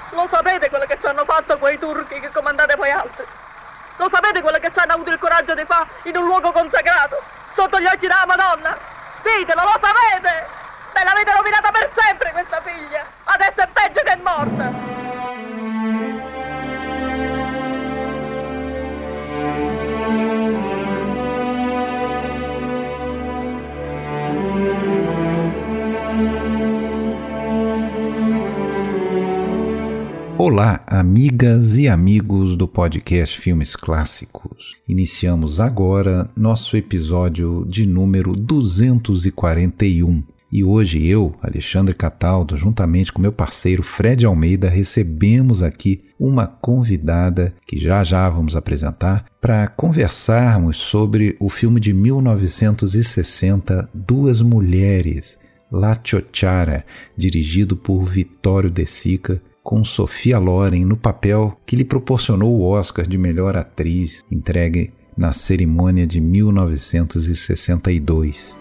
Lo sapete quello che ci hanno fatto quei turchi che comandate voi altri? Lo sapete quello che ci hanno avuto il coraggio di fare in un luogo consacrato, sotto gli occhi della Madonna? Ditelo, lo sapete! Me l'avete rovinata per sempre questa figlia! Adesso è peggio che è morta! Olá, amigas e amigos do podcast Filmes Clássicos. Iniciamos agora nosso episódio de número 241. E hoje eu, Alexandre Cataldo, juntamente com meu parceiro Fred Almeida, recebemos aqui uma convidada que já vamos apresentar para conversarmos sobre o filme de 1960, Duas Mulheres, La Ciociara, dirigido por Vittorio De Sica, com Sophia Loren no papel que lhe proporcionou o Oscar de melhor atriz, entregue na cerimônia de 1962.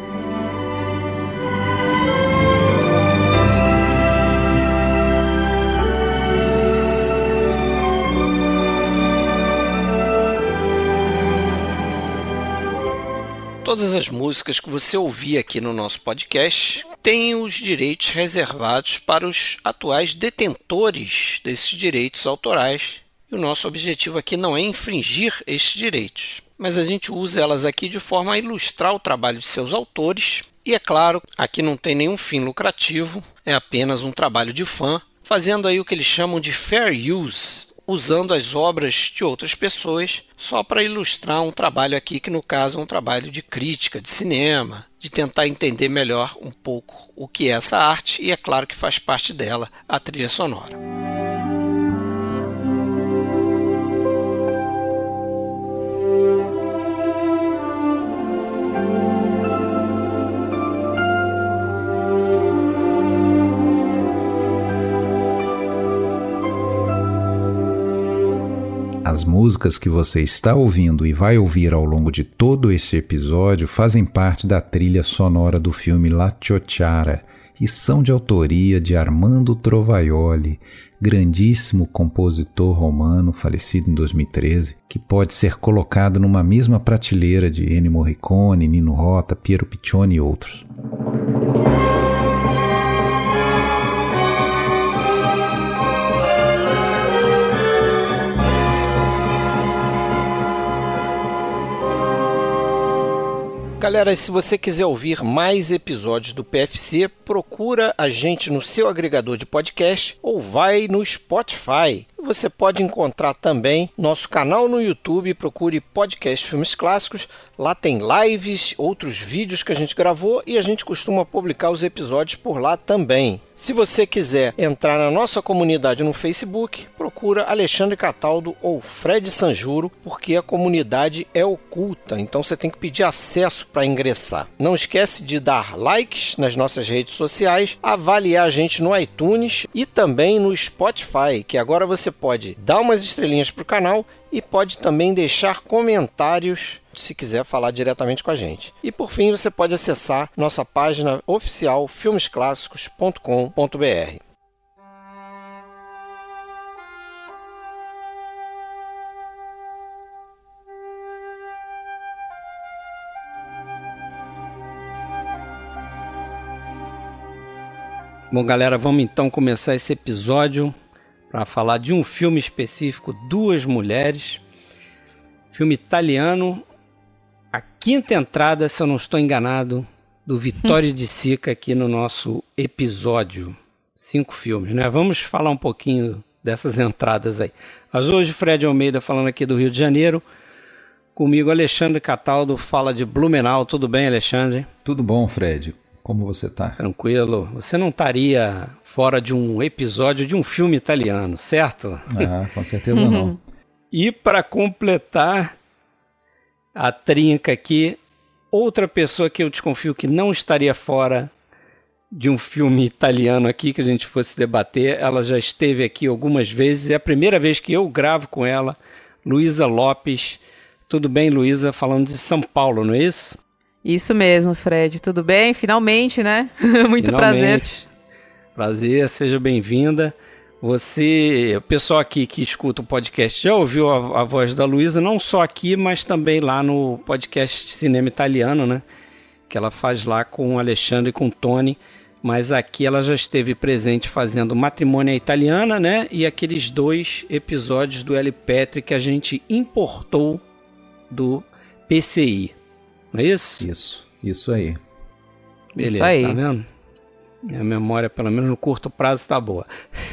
Todas as músicas que você ouvir aqui no nosso podcast têm os direitos reservados para os atuais detentores desses direitos autorais. E o nosso objetivo aqui não é infringir estes direitos, mas a gente usa elas aqui de forma a ilustrar o trabalho de seus autores. E é claro, aqui não tem nenhum fim lucrativo, é apenas um trabalho de fã, fazendo aí o que eles chamam de fair use, usando as obras de outras pessoas só para ilustrar um trabalho aqui que no caso é um trabalho de crítica, de cinema, de tentar entender melhor um pouco o que é essa arte e é claro que faz parte dela a trilha sonora. As músicas que você está ouvindo e vai ouvir ao longo de todo este episódio fazem parte da trilha sonora do filme La Ciociara e são de autoria de Armando Trovaioli, grandíssimo compositor romano falecido em 2013, que pode ser colocado numa mesma prateleira de Ennio Morricone, Nino Rota, Piero Piccioni e outros. Galera, se você quiser ouvir mais episódios do PFC, procura a gente no seu agregador de podcast ou vai no Spotify. Você pode encontrar também nosso canal no YouTube, procure Podcast Filmes Clássicos. Lá tem lives, outros vídeos que a gente gravou e a gente costuma publicar os episódios por lá também. Se você quiser entrar na nossa comunidade no Facebook, procura Alexandre Cataldo ou Fred Sanjuro, porque a comunidade é oculta, então você tem que pedir acesso para ingressar. Não esquece de dar likes nas nossas redes sociais, avaliar a gente no iTunes e também no Spotify, que agora você pode dar umas estrelinhas para o canal e pode também deixar comentários se quiser falar diretamente com a gente. E por fim, você pode acessar nossa página oficial filmesclassicos.com.br. Bom, galera, vamos então começar esse episódio para falar de um filme específico, Duas Mulheres, filme italiano, a quinta entrada, se eu não estou enganado, do Vittorio De Sica aqui no nosso episódio. 5 filmes, né? Vamos falar um pouquinho dessas entradas aí. Mas hoje, Fred Almeida falando aqui do Rio de Janeiro, comigo Alexandre Cataldo fala de Blumenau. Tudo bem, Alexandre? Tudo bom, Fred? Como você está? Tranquilo. Você não estaria fora de um episódio de um filme italiano, certo? Ah, com certeza não. E para completar a trinca aqui, outra pessoa que eu desconfio que não estaria fora de um filme italiano aqui que a gente fosse debater, ela já esteve aqui algumas vezes, é a primeira vez que eu gravo com ela, Luísa Lopes. Tudo bem, Luísa? Falando de São Paulo, não é isso? Isso mesmo, Fred. Tudo bem? Finalmente, né? Muito prazer. Prazer, seja bem-vinda. o pessoal aqui que escuta o podcast já ouviu a voz da Luísa, não só aqui, mas também lá no podcast Cinema Italiano, né? Que ela faz lá com o Alexandre e com o Tony. Mas aqui ela já esteve presente fazendo Matrimônia Italiana, né? E aqueles 2 episódios do L. Petri que a gente importou do PCI. Não é isso? Isso aí. Beleza, Isso aí. tá vendo? Minha memória, pelo menos no curto prazo, tá boa.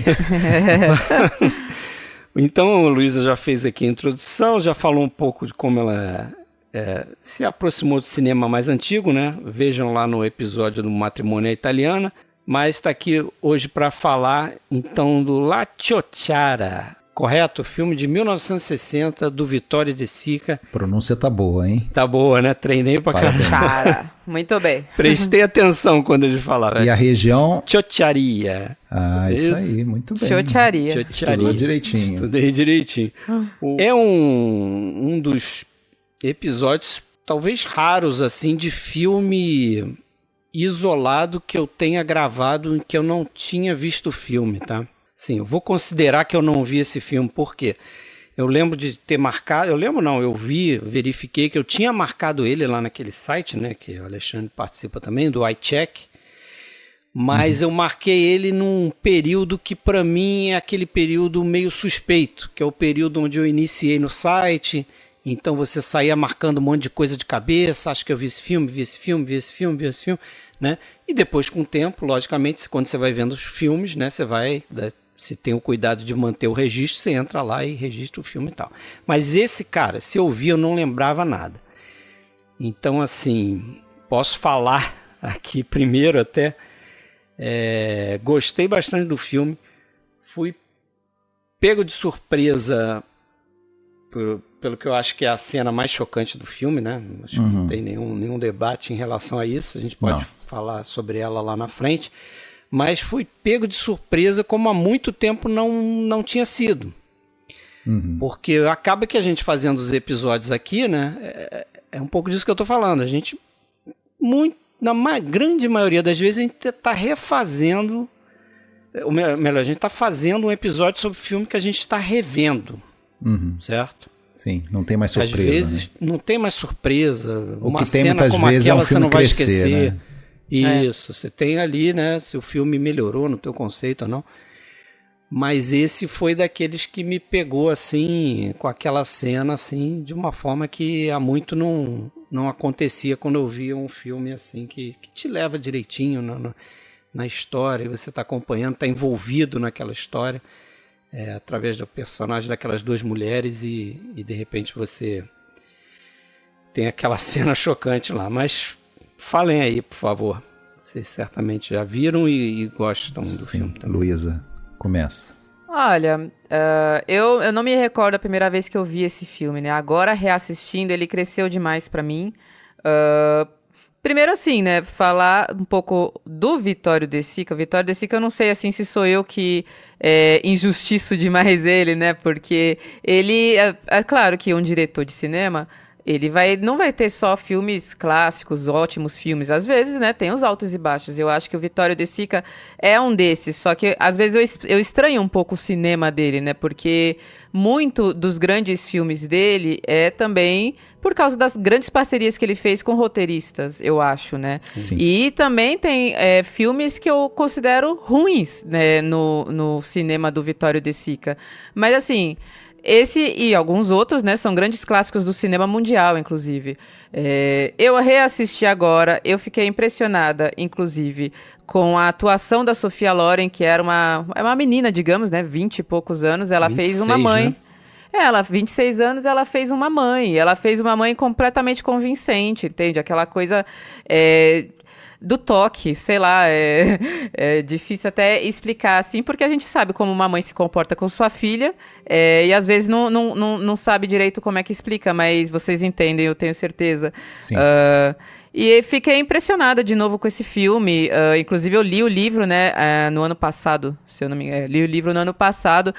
Então, a Luísa já fez aqui a introdução, já falou um pouco de como ela se aproximou do cinema mais antigo, né? Vejam lá no episódio do Matrimônia Italiana. Mas está aqui hoje para falar, então, do La Ciociara, correto? Filme de 1960, do Vittorio De Sica. Pronúncia tá boa, hein? Tá boa, né? Treinei pra Parabéns. caramba. Cara, muito bem. Prestei atenção quando ele falava. E a região? Ciociaria. Isso aí, muito bem. Ciociaria. Estudou direitinho. Estudei direitinho. É um dos episódios, talvez raros, assim, de filme isolado que eu tenha gravado em que eu não tinha visto o filme, tá? Sim, eu vou considerar que eu não vi esse filme, por quê? Eu lembro de ter marcado, eu verifiquei que eu tinha marcado ele lá naquele site, né, que o Alexandre participa também, do iCheck, mas eu marquei ele num período que para mim é aquele período meio suspeito, que é o período onde eu iniciei no site. Então você saía marcando um monte de coisa de cabeça, acho que eu vi esse filme, né? E depois, com o tempo, logicamente, quando você vai vendo os filmes, né, você tem o cuidado de manter o registro, você entra lá e registra o filme e tal. Mas esse cara, se eu vi, eu não lembrava nada. Então, assim, posso falar aqui primeiro até, gostei bastante do filme, fui pego de surpresa pelo que eu acho que é a cena mais chocante do filme, né? Acho que não tem nenhum debate em relação a isso. A gente pode falar sobre ela lá na frente. Mas fui pego de surpresa como há muito tempo não tinha sido. Porque acaba que a gente fazendo os episódios aqui, né? É um pouco disso que eu estou falando. A gente, na grande maioria das vezes, a gente está refazendo... Melhor, a gente está fazendo um episódio sobre filme que a gente está revendo. Certo? Sim, não tem mais surpresa. Às vezes né? não tem mais surpresa. O Uma que tem cena muitas como vezes aquela é um você não filme vai crescer, esquecer. né? Isso, você tem ali, né? Se o filme melhorou no teu conceito ou não. Mas esse foi daqueles que me pegou assim, com aquela cena assim, de uma forma que há muito não acontecia quando eu via um filme assim que te leva direitinho na história, você está acompanhando, está envolvido naquela história. Através do personagem daquelas 2 mulheres e de repente você tem aquela cena chocante lá. Mas falem aí, por favor. Vocês certamente já viram e gostam do filme também. Luísa, começa. Olha, eu não me recordo a primeira vez que eu vi esse filme, né? Agora, reassistindo, ele cresceu demais pra mim. Primeiro, assim, né, falar um pouco do Vittorio De Sica. O Vittorio De Sica, eu não sei, assim, se sou eu que injustiço demais ele, né, porque ele, é claro que um diretor de cinema, ele não vai ter só filmes clássicos, ótimos filmes. Às vezes, né, tem os altos e baixos. Eu acho que o Vittorio De Sica é um desses, só que às vezes eu estranho um pouco o cinema dele, né, porque muito dos grandes filmes dele é também por causa das grandes parcerias que ele fez com roteiristas, eu acho, né? Sim. E também tem filmes que eu considero ruins, né, no cinema do Vittorio De Sica. Mas, assim, esse e alguns outros, né, são grandes clássicos do cinema mundial, inclusive. Eu reassisti agora, eu fiquei impressionada, inclusive, com a atuação da Sophia Loren, que era uma menina, digamos, né, 20 e poucos anos. Ela 26, fez uma mãe. né? Ela, 26 anos, ela fez uma mãe. Ela fez uma mãe completamente convincente, entende? Aquela coisa do toque, sei lá, é difícil até explicar assim, porque a gente sabe como uma mãe se comporta com sua filha, e às vezes não sabe direito como é que explica, mas vocês entendem, eu tenho certeza. Sim. E fiquei impressionada de novo com esse filme. Inclusive, eu li o livro, né, no ano passado, se eu não me engano. Li o livro no ano passado.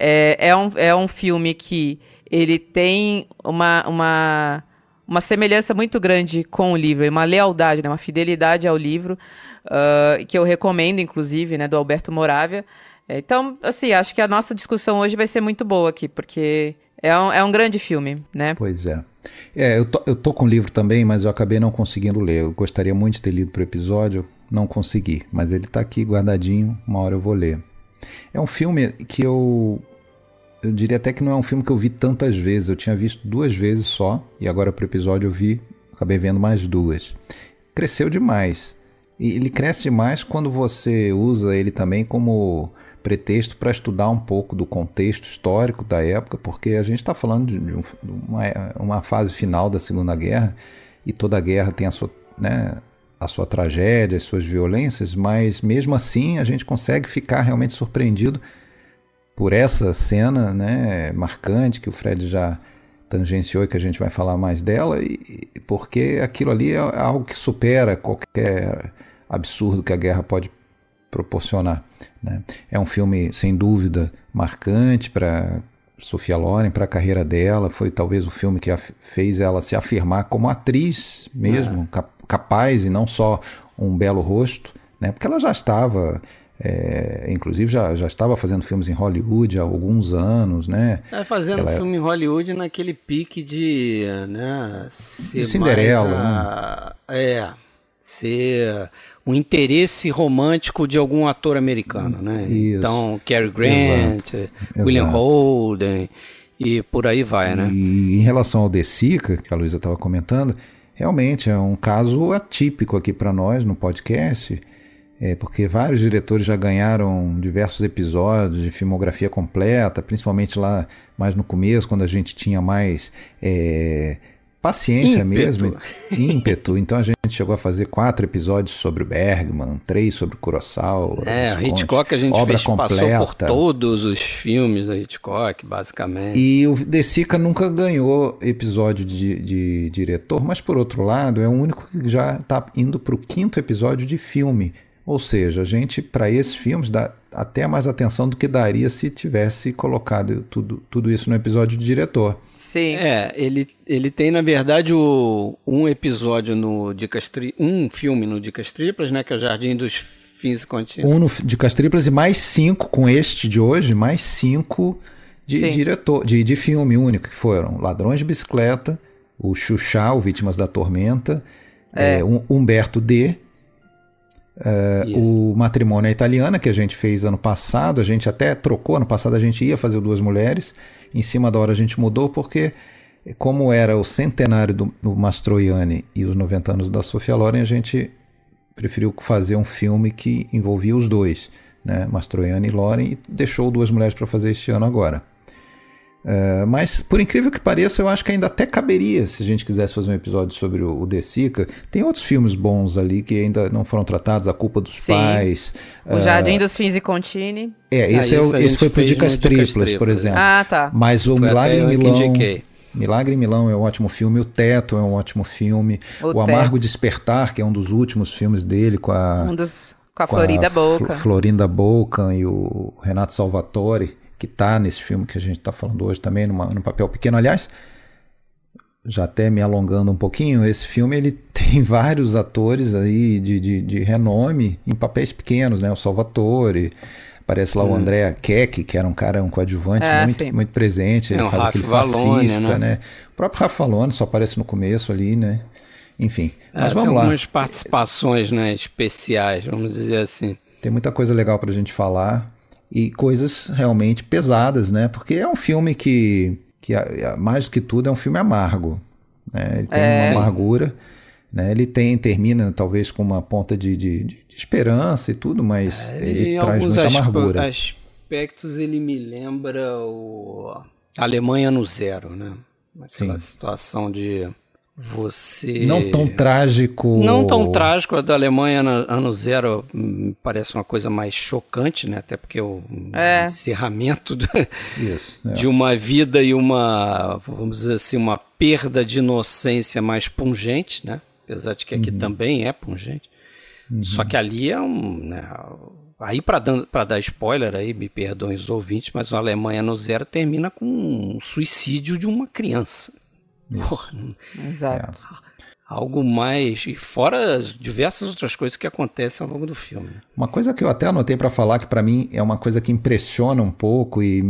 É um filme que ele tem uma semelhança muito grande com o livro, uma lealdade, né, uma fidelidade ao livro, que eu recomendo, inclusive, né, do Alberto Moravia. Então, assim, acho que a nossa discussão hoje vai ser muito boa aqui, porque é um grande filme, né? Pois é. Eu tô com o livro também, mas eu acabei não conseguindo ler. Eu gostaria muito de ter lido pro episódio, não consegui. Mas ele tá aqui guardadinho, uma hora eu vou ler. É um filme que eu diria até que não é um filme que eu vi tantas vezes. Eu tinha visto 2 vezes só, e agora pro episódio eu acabei vendo mais 2. Cresceu demais. E ele cresce demais quando você usa ele também como pretexto para estudar um pouco do contexto histórico da época, porque a gente está falando de uma fase final da Segunda Guerra, e toda guerra tem a sua tragédia, as suas violências, mas mesmo assim a gente consegue ficar realmente surpreendido por essa cena, né, marcante, que o Fred já tangenciou e que a gente vai falar mais dela, porque aquilo ali é algo que supera qualquer absurdo que a guerra pode proporcionar, né? É um filme, sem dúvida, marcante para Sophia Loren, para a carreira dela. Foi talvez o filme que fez ela se afirmar como atriz mesmo, capaz, e não só um belo rosto, né? Porque ela já estava... inclusive já estava fazendo filmes em Hollywood há alguns anos, né? Fazendo filme em Hollywood naquele pique de, né, ser Cinderela, ser um interesse romântico de algum ator americano, né? Isso. Então, Cary Grant, William Holden e por aí vai, né? E em relação ao De Sica, que a Luísa estava comentando, realmente é um caso atípico aqui para nós no podcast. Porque vários diretores já ganharam diversos episódios de filmografia completa, principalmente lá mais no começo, quando a gente tinha mais paciência mesmo, ímpeto. Então a gente chegou a fazer 4 episódios sobre o Bergman, 3 sobre o Kurosawa. O Hitchcock a gente passou por todos os filmes do Hitchcock, basicamente. E o De Sica nunca ganhou episódio de diretor, mas por outro lado é o único que já está indo para o 5º episódio de filme. Ou seja, a gente, para esses filmes, dá até mais atenção do que daria se tivesse colocado tudo isso no episódio de diretor. Sim. Ele tem, na verdade, um episódio no Dicas Triplas, um filme no Dicas Triplas, né, que é o Jardim dos Fins e Contínuos. Um no Dicas Triplas e mais 5 com este de hoje, mais 5 de diretor, de filme único, que foram Ladrões de Bicicleta, o Xuxa, o Vítimas da Tormenta, Humberto D., o Matrimônio Italiana, que a gente fez ano passado. A gente até trocou, ano passado a gente ia fazer o Duas Mulheres, em cima da hora a gente mudou, porque como era o centenário do Mastroianni e os 90 anos da Sophia Loren, a gente preferiu fazer um filme que envolvia os dois, né, Mastroianni e Loren, e deixou Duas Mulheres para fazer este ano agora. Mas, por incrível que pareça, eu acho que ainda até caberia, se a gente quisesse fazer um episódio sobre o De Sica. Tem outros filmes bons ali que ainda não foram tratados, A Culpa dos Pais. O Jardim dos Fins e Contínuos. Esse foi pro Dicas Triplas, por exemplo. Ah, tá. Mas o Milagre em Milão... Milagre em Milão é um ótimo filme, O Teto é um ótimo filme, o Amargo Despertar, que é um dos últimos filmes dele, com a Florinda Bolkan. Florinda Bolkan e o Renato Salvatore, que está nesse filme que a gente está falando hoje também, num papel pequeno. Aliás, já até me alongando um pouquinho, esse filme ele tem vários atores aí de renome em papéis pequenos, né? O Salvatore, aparece lá o Andrea Keck, que era um coadjuvante muito presente, ele faz aquele fascista, né? O próprio Rafa Falone só aparece no começo ali, né? Enfim, mas vamos lá. Algumas participações, né, especiais, vamos dizer assim. Tem muita coisa legal pra gente falar. E coisas realmente pesadas, né? Porque é um filme que mais do que tudo, é um filme amargo, né? Ele tem uma amargura, né? Ele termina talvez com uma ponta de esperança e tudo, mas ele traz muita amargura. Em alguns aspectos ele me lembra a Alemanha no Zero, né? Aquela situação de... Não tão trágico. Não tão trágico. A da Alemanha ano zero me parece uma coisa mais chocante, né? Até porque o encerramento de uma vida e vamos dizer assim, uma perda de inocência mais pungente, né? Apesar de que aqui também é pungente. Só que ali é né? Aí para dar spoiler aí, me perdoem os ouvintes, mas o Alemanha no Zero termina com um suicídio de uma criança. Exato. algo mais, e fora as diversas outras coisas que acontecem ao longo do filme. Uma coisa que eu até anotei para falar, que para mim é uma coisa que impressiona um pouco e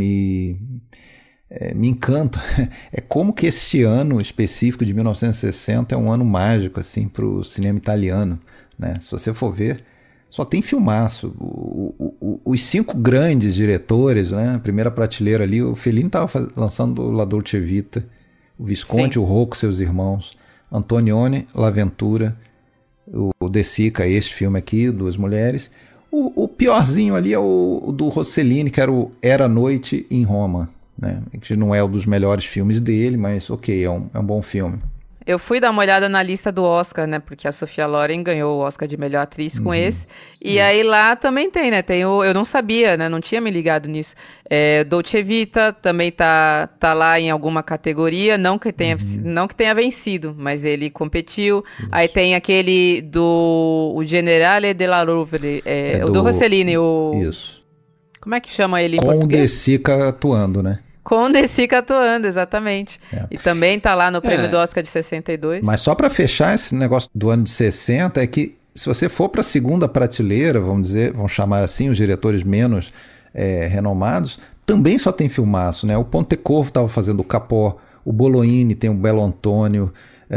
me encanta, é como que esse ano específico de 1960 é um ano mágico assim, para o cinema italiano, né? Se você for ver, só tem filmaço. Os 5 grandes diretores, né? A primeira prateleira ali, o Fellini estava lançando La Dolce Vita, o Visconti, o Rocco, seus irmãos, Antonioni, L'Avventura, o De Sica, esse filme aqui, Duas Mulheres. O piorzinho ali é o do Rossellini, que Era Noite em Roma, né? Que não é um dos melhores filmes dele, mas ok, é um bom filme. Eu fui dar uma olhada na lista do Oscar, né? Porque a Sophia Loren ganhou o Oscar de melhor atriz com esse. E aí lá também tem, né? Eu não sabia, né? Não tinha me ligado nisso. Dolce Vita também tá lá em alguma categoria. Não que tenha vencido, mas ele competiu. Isso. Aí tem aquele o Generale della Rovere, o do Rossellini. Isso. Como é que chama ele em Com português? Com o De Sica atuando, né? Com o De Sica atuando, exatamente. E também tá lá no prêmio do Oscar de 62. Mas só para fechar esse negócio do ano de 60, é que se você for para a segunda prateleira, vamos chamar assim, os diretores menos renomados, também só tem filmaço, né? O Pontecorvo estava fazendo o Capó, o Bolognini tem o Belo Antônio,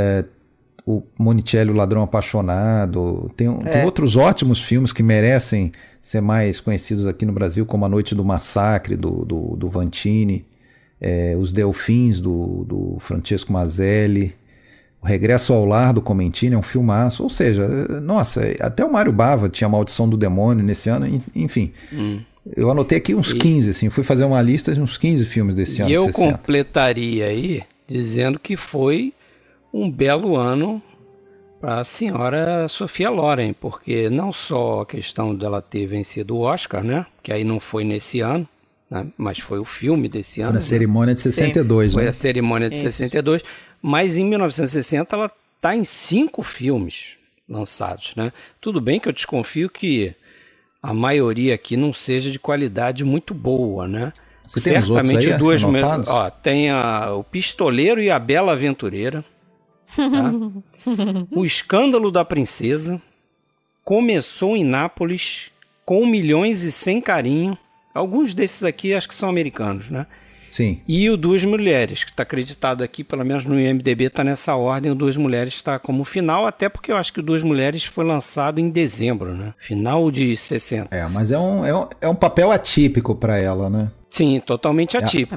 o Monicelli, o Ladrão Apaixonado, tem outros ótimos filmes que merecem ser mais conhecidos aqui no Brasil, como A Noite do Massacre, do Vantini, Os Delfins, do Francesco Mazzelli, O Regresso ao Lar, do Comencini, é um filmaço. Ou seja, nossa, até o Mário Bava tinha A Maldição do Demônio nesse ano, enfim. Eu anotei aqui uns 15, assim, fui fazer uma lista de uns 15 filmes desse ano. E eu 60. completaria aí dizendo que foi um belo ano para a senhora Sophia Loren, porque não só a questão dela ter vencido o Oscar, né, que aí não foi nesse ano, né, mas foi o filme desse ano. Foi na cerimônia de 62, Sim, né? Foi a cerimônia de 62, mas em 1960 ela está em 5 filmes lançados, né? Tudo bem que eu desconfio que a maioria aqui não seja de qualidade muito boa, né? Você tem os outros aí anotados? Tem o Pistoleiro e a Bela Aventureira, tá? O Escândalo da Princesa, Começou em Nápoles, Com Milhões e Sem Carinho. Alguns desses aqui acho que são americanos, né? Sim. E o Duas Mulheres, que está acreditado aqui, pelo menos no IMDb está nessa ordem, o Duas Mulheres está como final, até porque eu acho que o Duas Mulheres foi lançado em dezembro, né? Final de 60. Mas é um papel atípico para ela, né? Sim, totalmente atípico.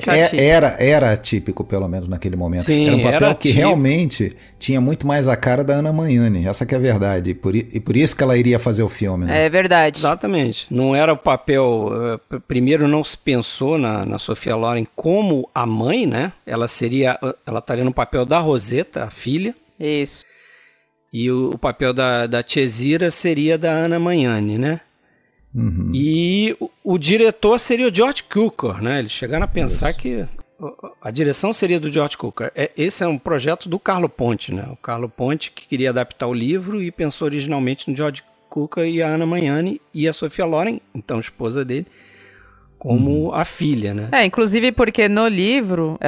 Era atípico, pelo menos naquele momento. Sim, era um papel que atípico. Realmente tinha muito mais a cara da Ana Magnani. Essa que é a verdade. E por isso que ela iria fazer o filme, né? É verdade. Exatamente. Não era o papel... Primeiro não se pensou na Sophia Loren como a mãe, né? Ela estaria no papel da Rosetta, a filha. Isso. E o papel da Cesira seria da Ana Magnani, né? Uhum. E o diretor seria o George Cukor, né? Eles chegaram a pensar que a direção seria do George Cukor. Esse é um projeto do Carlo Ponti, né? O Carlo Ponti que queria adaptar o livro e pensou originalmente no George Cukor e a Ana Magnani e a Sophia Loren, então esposa dele, como a filha, né? Inclusive porque no livro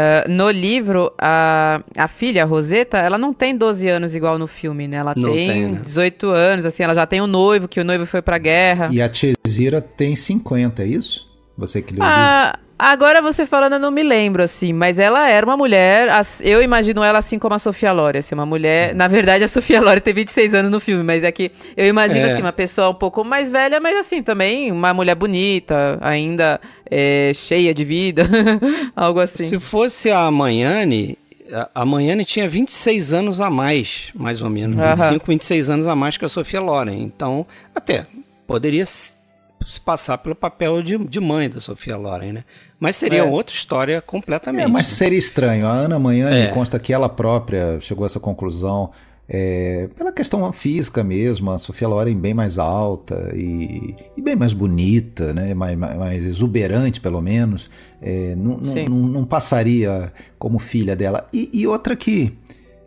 a filha, a Rosetta, ela não tem 12 anos igual no filme, né? Ela tem 18 anos, assim, ela já tem um noivo, que o noivo foi pra guerra. E a Cesira tem 50, é isso? Você que leu o livro? Agora você falando, eu não me lembro, assim, mas ela era uma mulher, eu imagino ela assim como a Sophia Loren, assim, uma mulher, na verdade a Sophia Loren tem 26 anos no filme, mas é que eu imagino, assim, uma pessoa um pouco mais velha, mas assim, também uma mulher bonita, ainda cheia de vida, algo assim. Se fosse a Magnani tinha 26 anos a mais ou menos, 25, 26 anos a mais que a Sophia Loren, então até poderia se passar pelo papel de mãe da Sophia Loren, né? Mas seria outra história completamente. Mas seria estranho. A Ana Magnani consta que ela própria chegou a essa conclusão pela questão física mesmo. A Sophia Loren bem mais alta e bem mais bonita, né? mais exuberante, pelo menos. Não passaria como filha dela. E outra que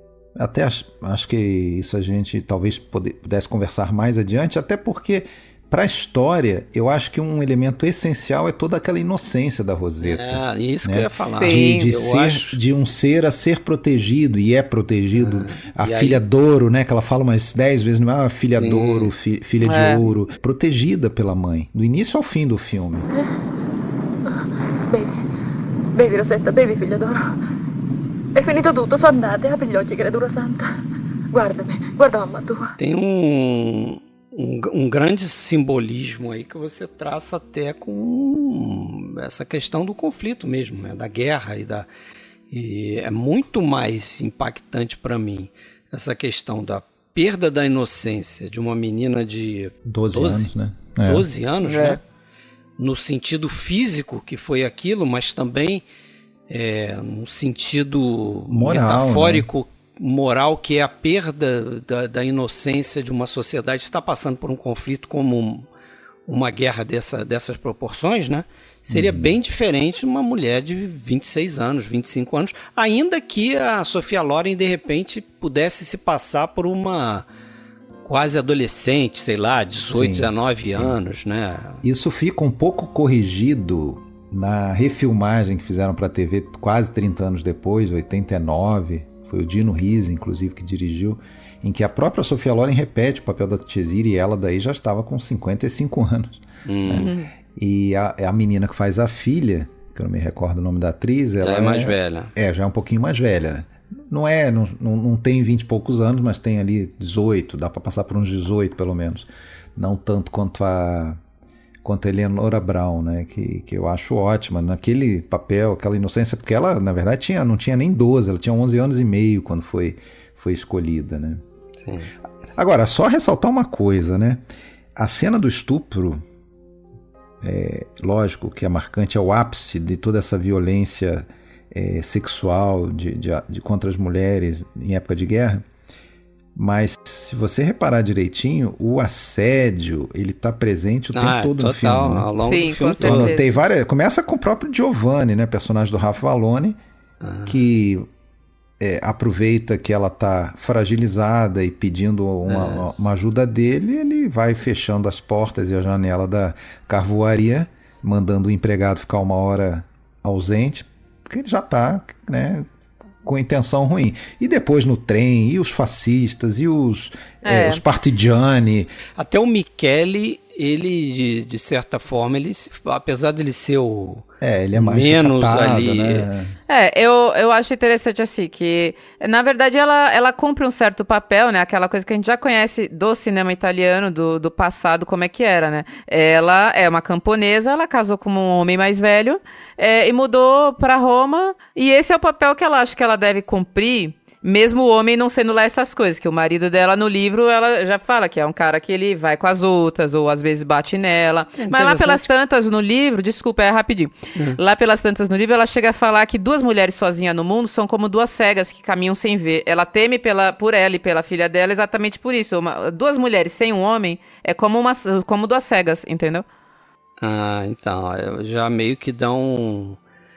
até acho que isso a gente talvez pudesse conversar mais adiante, até porque para a história, eu acho que um elemento essencial é toda aquela inocência da Rosetta. Isso né? que eu ia falar. De um ser a ser protegido, e é protegido. A filha d'ouro, né? Que ela fala umas 10 vezes, não é? Filha d'ouro, filha de ouro, protegida pela mãe, do início ao fim do filme. Bevi Rosetta, bevi figlia d'oro. È finito tutto, sono andate, apri gli occhi, creatura santa. Guardami, guarda mamma tua. Tem um grande simbolismo aí que você traça até com essa questão do conflito mesmo, né? Da guerra e é muito mais impactante para mim essa questão da perda da inocência de uma menina de 12 anos, né? 12 anos, né? No sentido físico que foi aquilo, mas também no sentido metafórico, né? Moral, que é a perda da inocência de uma sociedade que está passando por um conflito como uma guerra dessas proporções, né? Seria bem diferente de uma mulher de 26 anos, 25 anos, ainda que a Sophia Loren, de repente, pudesse se passar por uma quase adolescente, sei lá, 18, 19 anos, né? Isso fica um pouco corrigido na refilmagem que fizeram para a TV quase 30 anos depois, 89, foi o Dino Risi, inclusive, que dirigiu, em que a própria Sophia Loren repete o papel da Cesire e ela daí já estava com 55 anos. Né? E a menina que faz a filha, que eu não me recordo o nome da atriz, ela já é mais velha. Já é um pouquinho mais velha, né? Não tem 20 e poucos anos, mas tem ali 18, dá para passar por uns 18 pelo menos. Não tanto quanto a Eleanora Brown, né? Que eu acho ótima naquele papel, aquela inocência, porque ela, na verdade, não tinha nem 12, ela tinha 11 anos e meio quando foi escolhida, né? Sim. Agora, só ressaltar uma coisa, né? A cena do estupro, lógico que é marcante, é o ápice de toda essa violência sexual contra as mulheres em época de guerra, mas se você reparar direitinho, o assédio ele está presente o tempo todo no filme, né? Ao longo do filme todo. Tem começa com o próprio Giovanni, né, personagem do Ralph Vallone, que aproveita que ela está fragilizada e pedindo uma ajuda dele, ele vai fechando as portas e a janela da carvoaria, mandando o empregado ficar uma hora ausente, porque ele já está, né, com intenção ruim. E depois no trem, e os fascistas, e os partigiani. Até o Michele, ele, de certa forma, apesar de ele ser o ele é mais menos recatado, ali, né? Eu acho interessante assim, que na verdade ela cumpre um certo papel, né? Aquela coisa que a gente já conhece do cinema italiano, do passado, como é que era, né? Ela é uma camponesa, ela casou com um homem mais velho e mudou para Roma, e esse é o papel que ela acha que ela deve cumprir, mesmo o homem não sendo lá essas coisas, que o marido dela no livro, ela já fala que é um cara que ele vai com as outras, ou às vezes bate nela. Mas lá pelas tantas no livro, desculpa, rapidinho. Lá pelas tantas no livro, ela chega a falar que 2 mulheres sozinhas no mundo são como 2 cegas que caminham sem ver. Ela teme por ela e pela filha dela exatamente por isso. 2 mulheres sem um homem é como 2 cegas, entendeu? Então, já meio que dá um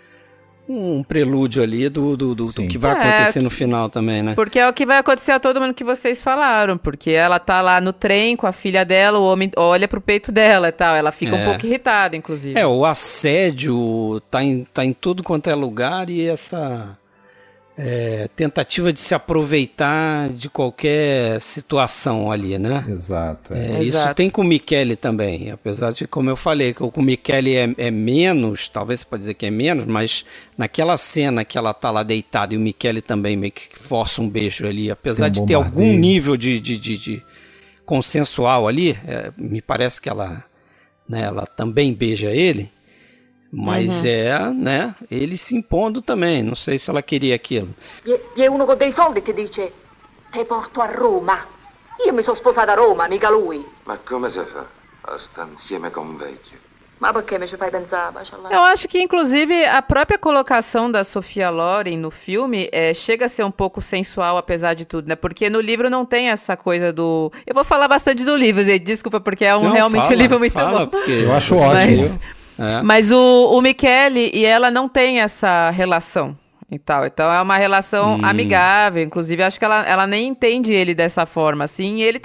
prelúdio ali do que vai acontecer no final também, né? Porque é o que vai acontecer a todo mundo que vocês falaram, porque ela tá lá no trem com a filha dela, o homem olha pro peito dela e tal, ela fica um pouco irritada, inclusive. O assédio tá em tudo quanto é lugar, e essa tentativa de se aproveitar de qualquer situação ali, né? Exato. Isso tem com o Michele também, apesar de, como eu falei, que com o Michele é menos, talvez você pode dizer que é menos, mas naquela cena que ela tá lá deitada e o Michele também meio que força um beijo ali, apesar de ter algum nível de consensual ali, me parece que ela também beija ele. Mas né, ele se impondo também, não sei se ela queria aquilo. E uno con dei soldi ti dice, te porto a Roma. Io mi sono sposata a Roma, mica lui. Ma come si fa a stare insieme con un vecchio? Ma perché mi ci fai pensare, bachelor? Eu acho que, inclusive, a própria colocação da Sophia Loren no filme chega a ser um pouco sensual, apesar de tudo, né? Porque no livro não tem essa coisa do... Eu vou falar bastante do livro, gente, desculpa, porque é realmente um livro muito bom. Eu acho ótimo. Mas o Michele e ela não tem essa relação e tal. Então é uma relação amigável. Inclusive, acho que ela nem entende ele dessa forma, assim. E ele também não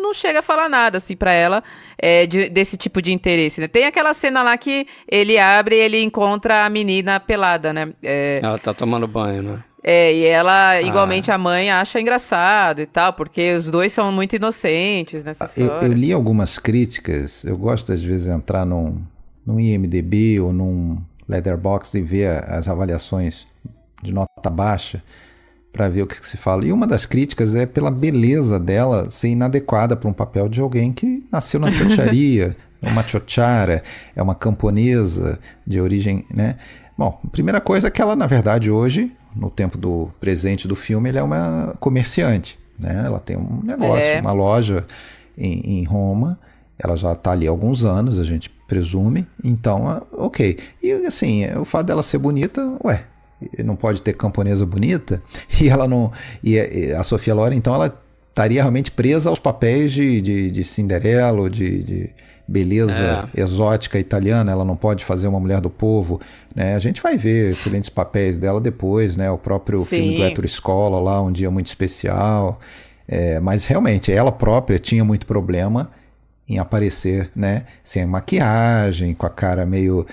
não chega a falar nada, assim, pra ela, desse tipo de interesse, né? Tem aquela cena lá que ele abre e ele encontra a menina pelada, né? Ela tá tomando banho, né? E ela, igualmente, a mãe acha engraçado e tal, porque os dois são muito inocentes nessa história. Eu li algumas críticas, eu gosto às vezes de entrar num IMDb ou num Letterboxd e ver as avaliações de nota baixa para ver o que se fala. E uma das críticas é pela beleza dela ser inadequada para um papel de alguém que nasceu na chocharia, é uma chochara, é uma camponesa de origem, né? Bom, a primeira coisa é que ela, na verdade, hoje, no tempo do presente do filme, ela é uma comerciante, né? Ela tem um negócio, uma loja em Roma. Ela já está ali há alguns anos, a gente presume. Então, ok. E assim, o fato dela ser bonita, não pode ter camponesa bonita? E ela não. E a Sofia Loren, então, ela estaria realmente presa aos papéis de Cinderela ou de beleza exótica italiana. Ela não pode fazer uma mulher do povo, né? A gente vai ver excelentes papéis dela depois, né? O próprio filme do Ettore Scola lá, Um Dia Muito Especial. Mas realmente ela própria tinha muito problema em aparecer, né, sem maquiagem, com a cara meio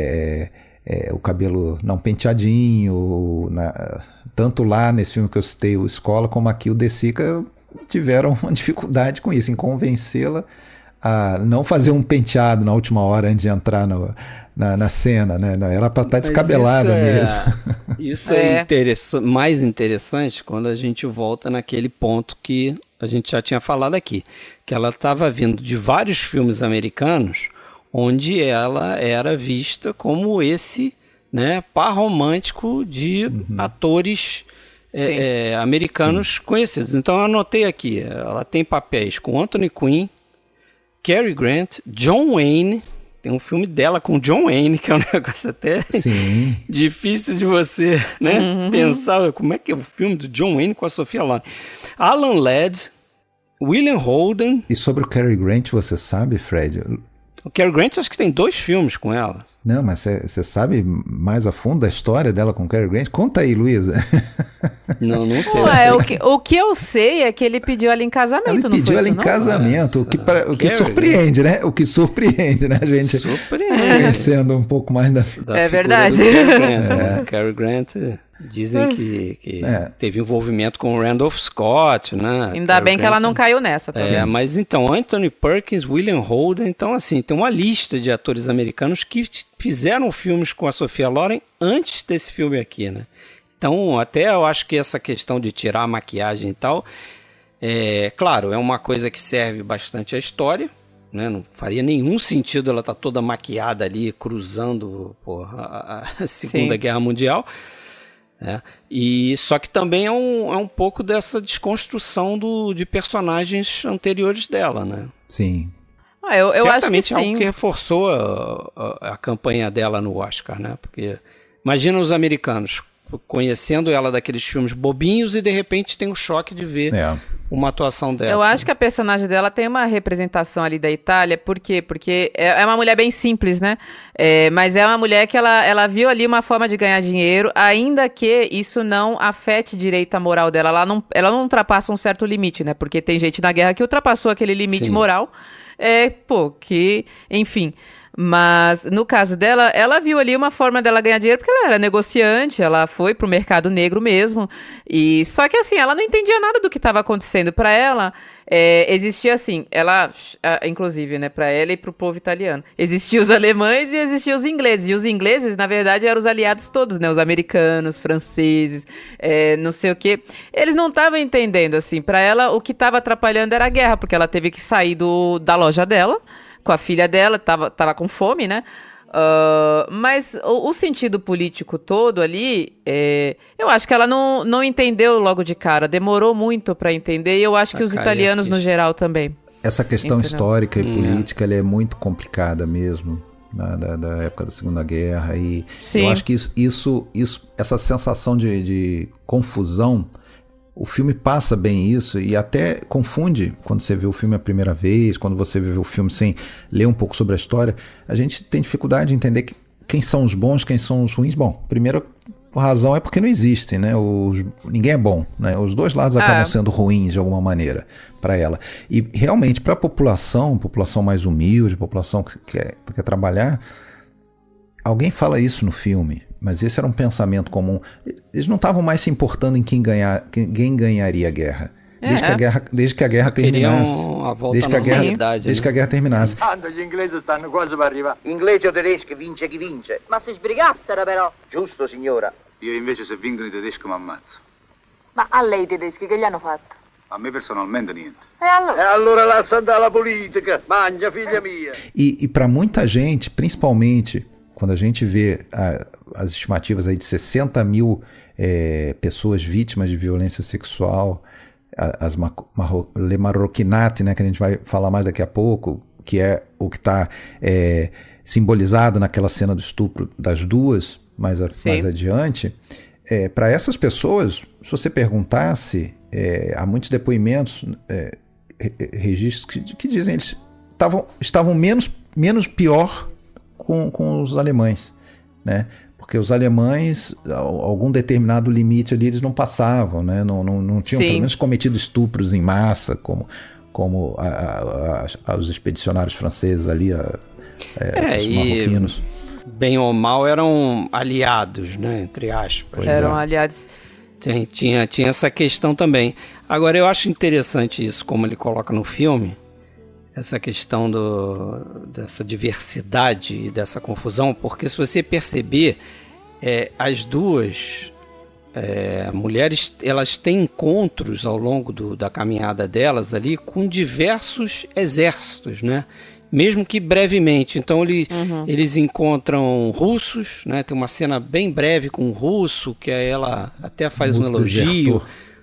o cabelo não penteadinho, tanto lá nesse filme que eu citei, o Scola, como aqui o De Sica tiveram uma dificuldade com isso, em convencê-la a não fazer um penteado na última hora antes de entrar na cena, né? Era para estar descabelada mesmo. Isso mais interessante quando a gente volta naquele ponto que a gente já tinha falado aqui, que ela estava vindo de vários filmes americanos onde ela era vista como esse, né, par romântico de atores americanos conhecidos. Então eu anotei aqui, ela tem papéis com Anthony Quinn, Cary Grant, John Wayne. Tem um filme dela com John Wayne, que é um negócio até difícil de você, né, pensar como é que é o filme do John Wayne com a Sophia Loren. Alan Ladd, William Holden. E sobre o Cary Grant, você sabe, Fred? O Cary Grant acho que tem 2 filmes com ela. Não, mas você sabe mais a fundo da história dela com o Cary Grant? Conta aí, Luísa. Não sei. O que eu sei é que ele pediu ela em casamento, não foi? Ele pediu ela em casamento, o que surpreende, né? O que surpreende, né? A gente conhecendo um pouco mais da É verdade. Cary Grant dizem que teve envolvimento com o Randolph Scott, né? Ainda bem que ela não caiu nessa. Mas então, Anthony Perkins, William Holden, então assim, tem uma lista de atores americanos que fizeram filmes com a Sophia Loren antes desse filme aqui, né? Então, até eu acho que essa questão de tirar a maquiagem e tal, claro, é uma coisa que serve bastante à história, né? Não faria nenhum sentido ela estar toda maquiada ali, cruzando a Segunda Guerra Mundial. E só que também é um pouco dessa desconstrução de personagens anteriores dela, né? Sim. Eu acho que certamente sim. É algo que reforçou a campanha dela no Oscar, né? Porque imagina os americanos conhecendo ela daqueles filmes bobinhos e de repente tem o choque de ver uma atuação dessa. Eu acho que a personagem dela tem uma representação ali da Itália, por quê? Porque é uma mulher bem simples, né? Mas é uma mulher que ela viu ali uma forma de ganhar dinheiro, ainda que isso não afete direito a moral dela. Ela não ultrapassa um certo limite, né? Porque tem gente na guerra que ultrapassou aquele limite moral. Enfim. Mas, no caso dela, ela viu ali uma forma dela ganhar dinheiro, porque ela era negociante, ela foi pro mercado negro mesmo, e só que assim, ela não entendia nada do que estava acontecendo. Para ela, existia assim, inclusive, né, para ela e pro povo italiano, existiam os alemães e existiam os ingleses, e os ingleses, na verdade, eram os aliados todos, né, os americanos, franceses, não sei o quê. Eles não estavam entendendo, assim, para ela, o que estava atrapalhando era a guerra, porque ela teve que sair da loja dela, com a filha dela, tava com fome, né? Mas o sentido político todo ali, eu acho que ela não entendeu logo de cara, demorou muito para entender, e eu acho que os italianos no geral também. Essa questão histórica e política, ela é muito complicada mesmo, da época da Segunda Guerra, e eu acho que essa sensação de confusão, o filme passa bem isso e até confunde quando você vê o filme a primeira vez, quando você vê o filme sem ler um pouco sobre a história. A gente tem dificuldade de entender quem são os bons, quem são os ruins. Bom, primeiro razão é porque não existem, né? Ninguém é bom, né? Os dois lados acabam sendo ruins de alguma maneira para ela. E realmente, para a população mais humilde, população que quer trabalhar, alguém fala isso no filme, mas esse era um pensamento comum. Eles não estavam mais se importando em quem ganharia a guerra. Desde que a guerra terminasse. Desde que a guerra terminasse. Tanto gli inglesi stanno quasi per arrivare. Inglesi o tedeschi, vince chi vince. Ma si sbrigassero però. Giusto, signora. Io invece se vincono i tedeschi mi ammazzo. Ma a lei i tedeschi che gli hanno fatto? A me personalmente niente. E allora? E allora lascia andare la politica. Mangia, figlia mia. E para muita gente, principalmente quando a gente vê as estimativas aí de 60 mil pessoas vítimas de violência sexual, as Le Marroquinate, né, que a gente vai falar mais daqui a pouco, que é o que está simbolizado naquela cena do estupro das duas, mais adiante. Para essas pessoas, se você perguntasse, há muitos depoimentos, registros que dizem eles estavam menos pior com os alemães, né? Porque os alemães, algum determinado limite ali, eles não passavam, né? Não tinham pelo menos cometido estupros em massa, como os expedicionários franceses ali, os marroquinos. Bem ou mal eram aliados, né? Entre aspas. Eram aliados. Tinha essa questão também. Agora, eu acho interessante isso, como ele coloca no filme, essa questão dessa diversidade e dessa confusão, porque se você perceber, as duas mulheres, elas têm encontros ao longo da caminhada delas ali com diversos exércitos, né? Mesmo que brevemente. Então eles encontram russos, né? Tem uma cena bem breve com um russo, que ela até faz um elogio,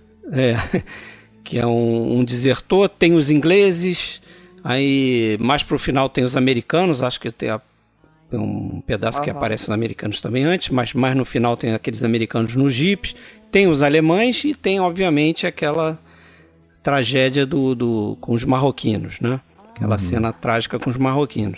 que é um desertor. Tem os ingleses. Aí, mais pro final tem os americanos, acho que tem um pedaço que aparece os americanos também antes, mas mais no final tem aqueles americanos nos jipes, tem os alemães e tem, obviamente, aquela tragédia com os marroquinos, né? Aquela cena trágica com os marroquinos.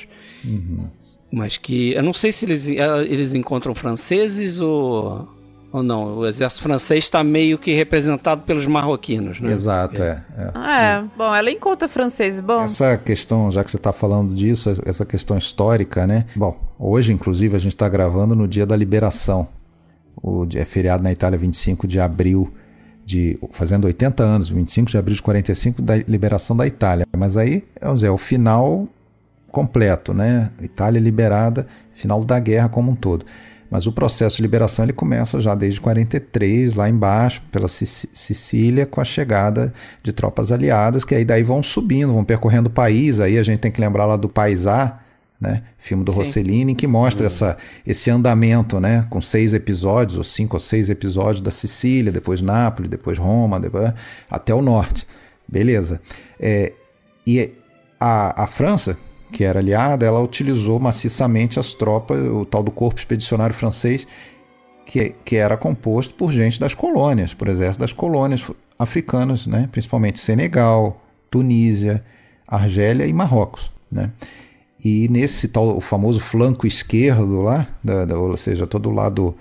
Mas que, eu não sei se eles encontram franceses ou não. O exército francês está meio que representado pelos marroquinos, né? Exato, Bom, ela encontra franceses, bom. Essa questão, já que você está falando disso, essa questão histórica, né? Bom, hoje, inclusive, a gente está gravando no dia da liberação. É feriado na Itália, 25 de abril, fazendo 80 anos, 25 de abril de 45, da liberação da Itália. Mas aí, vamos dizer, é o final completo, né? Itália liberada, final da guerra como um todo. Mas o processo de liberação ele começa já desde 43, lá embaixo, pela Sicília, com a chegada de tropas aliadas, que aí daí vão subindo, vão percorrendo o país. Aí a gente tem que lembrar lá do Paisà, né? Filme do Rossellini, que mostra esse andamento, né? Com 6 episódios, ou 5 ou 6 episódios da Sicília, depois Nápoles, depois Roma, até o norte. Beleza. E a França, que era aliada, ela utilizou maciçamente as tropas, o tal do corpo expedicionário francês, que era composto por gente das colônias, por exército das colônias africanas, né? Principalmente Senegal, Tunísia, Argélia e Marrocos, né? E nesse tal, o famoso flanco esquerdo lá, ou seja, todo o lado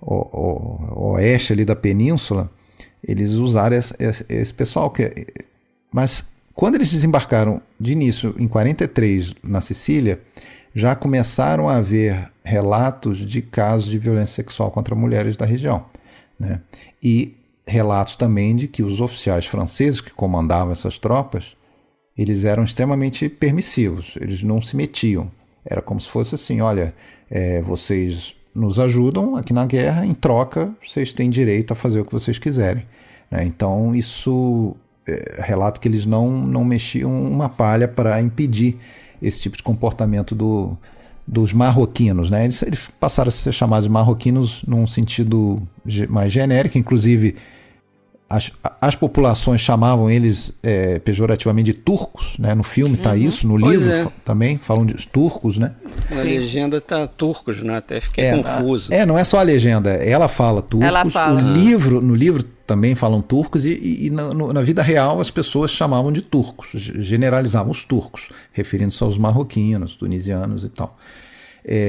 oeste ali da península, eles usaram esse pessoal. Mas quando eles desembarcaram de início em 43 na Sicília, já começaram a haver relatos de casos de violência sexual contra mulheres da região, né? E relatos também de que os oficiais franceses que comandavam essas tropas, eles eram extremamente permissivos, eles não se metiam. Era como se fosse assim, olha, vocês nos ajudam aqui na guerra, em troca vocês têm direito a fazer o que vocês quiserem, né? Então isso... relato que eles não mexiam uma palha para impedir esse tipo de comportamento dos marroquinos, né? Eles passaram a ser chamados de marroquinos num sentido mais genérico, inclusive as populações chamavam eles pejorativamente de turcos, né? No filme está isso, no livro também falam de turcos, né? Na legenda está turcos, né? Até fiquei confuso. Não é só a legenda, ela fala turcos, no livro também falam turcos e na vida real as pessoas chamavam de turcos, generalizavam os turcos, referindo-se aos marroquinos, tunisianos e tal.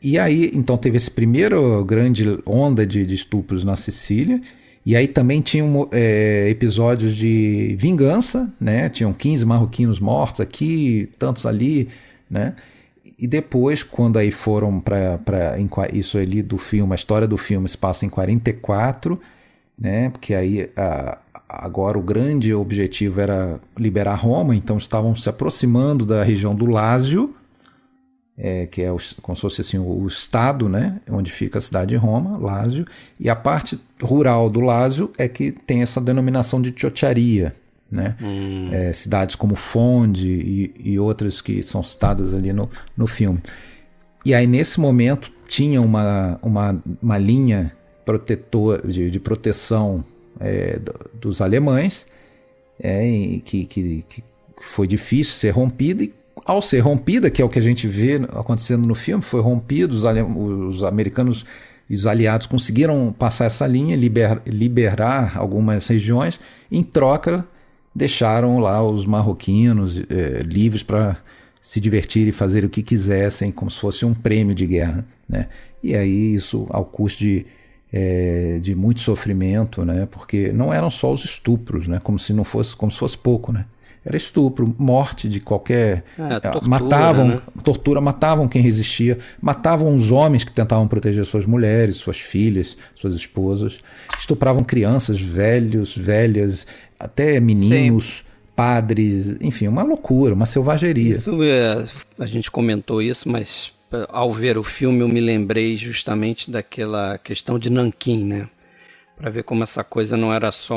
E aí, então, teve esse primeiro grande onda de estupros na Sicília. E aí também tinham episódios de vingança, né? Tinham 15 marroquinos mortos aqui, tantos ali, né? E depois, quando aí foram para isso ali do filme, a história do filme se passa em 44, né? Porque aí agora o grande objetivo era liberar Roma, então estavam se aproximando da região do Lásio, que é como se fosse assim, o estado, né, onde fica a cidade de Roma, Lásio, e a parte rural do Lásio é que tem essa denominação de Ciociaria, né? Cidades como Fondi e outras que são citadas ali no filme. E aí nesse momento tinha uma linha de proteção dos alemães, que foi difícil ser rompida, e ao ser rompida, que é o que a gente vê acontecendo no filme, foi rompido, os americanos e os aliados conseguiram passar essa linha, liberar algumas regiões, em troca deixaram lá os marroquinos livres para se divertir e fazer o que quisessem, como se fosse um prêmio de guerra, né? E aí isso ao custo de muito sofrimento, né? Porque não eram só os estupros, né? Como se fosse pouco, né? Era estupro, morte de qualquer... tortura, matavam, né? Tortura, matavam quem resistia, matavam os homens que tentavam proteger suas mulheres, suas filhas, suas esposas, estupravam crianças, velhos, velhas, até meninos, padres, enfim, uma loucura, uma selvageria. Isso a gente comentou isso, mas ao ver o filme eu me lembrei justamente daquela questão de Nanquim, né? Para ver como essa coisa não era só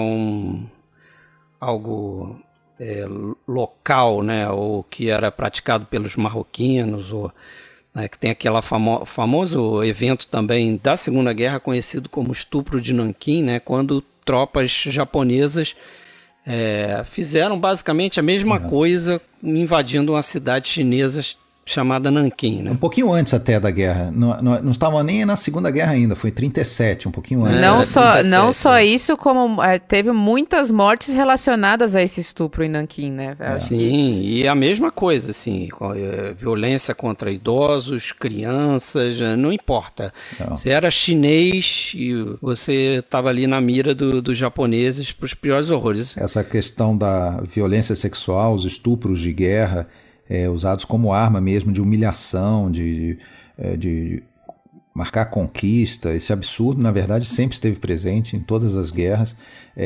algo local, né? Ou que era praticado pelos marroquinos, ou né, que tem aquele famoso evento também da Segunda Guerra conhecido como estupro de Nanquim, né? Quando tropas japonesas fizeram basicamente a mesma coisa invadindo uma cidade chinesa chamada Nanquim, né? Um pouquinho antes até da guerra, não estavam nem na Segunda Guerra ainda, foi 37, um pouquinho antes. Não só isso, como teve muitas mortes relacionadas a esse estupro em Nanquim, né? Sim, e a mesma coisa, assim, violência contra idosos, crianças, não importa. Não. Você era chinês e você estava ali na mira dos japoneses para os piores horrores. Essa questão da violência sexual, os estupros de guerra, usados como arma mesmo de humilhação, de marcar conquista. Esse absurdo, na verdade, sempre esteve presente em todas as guerras.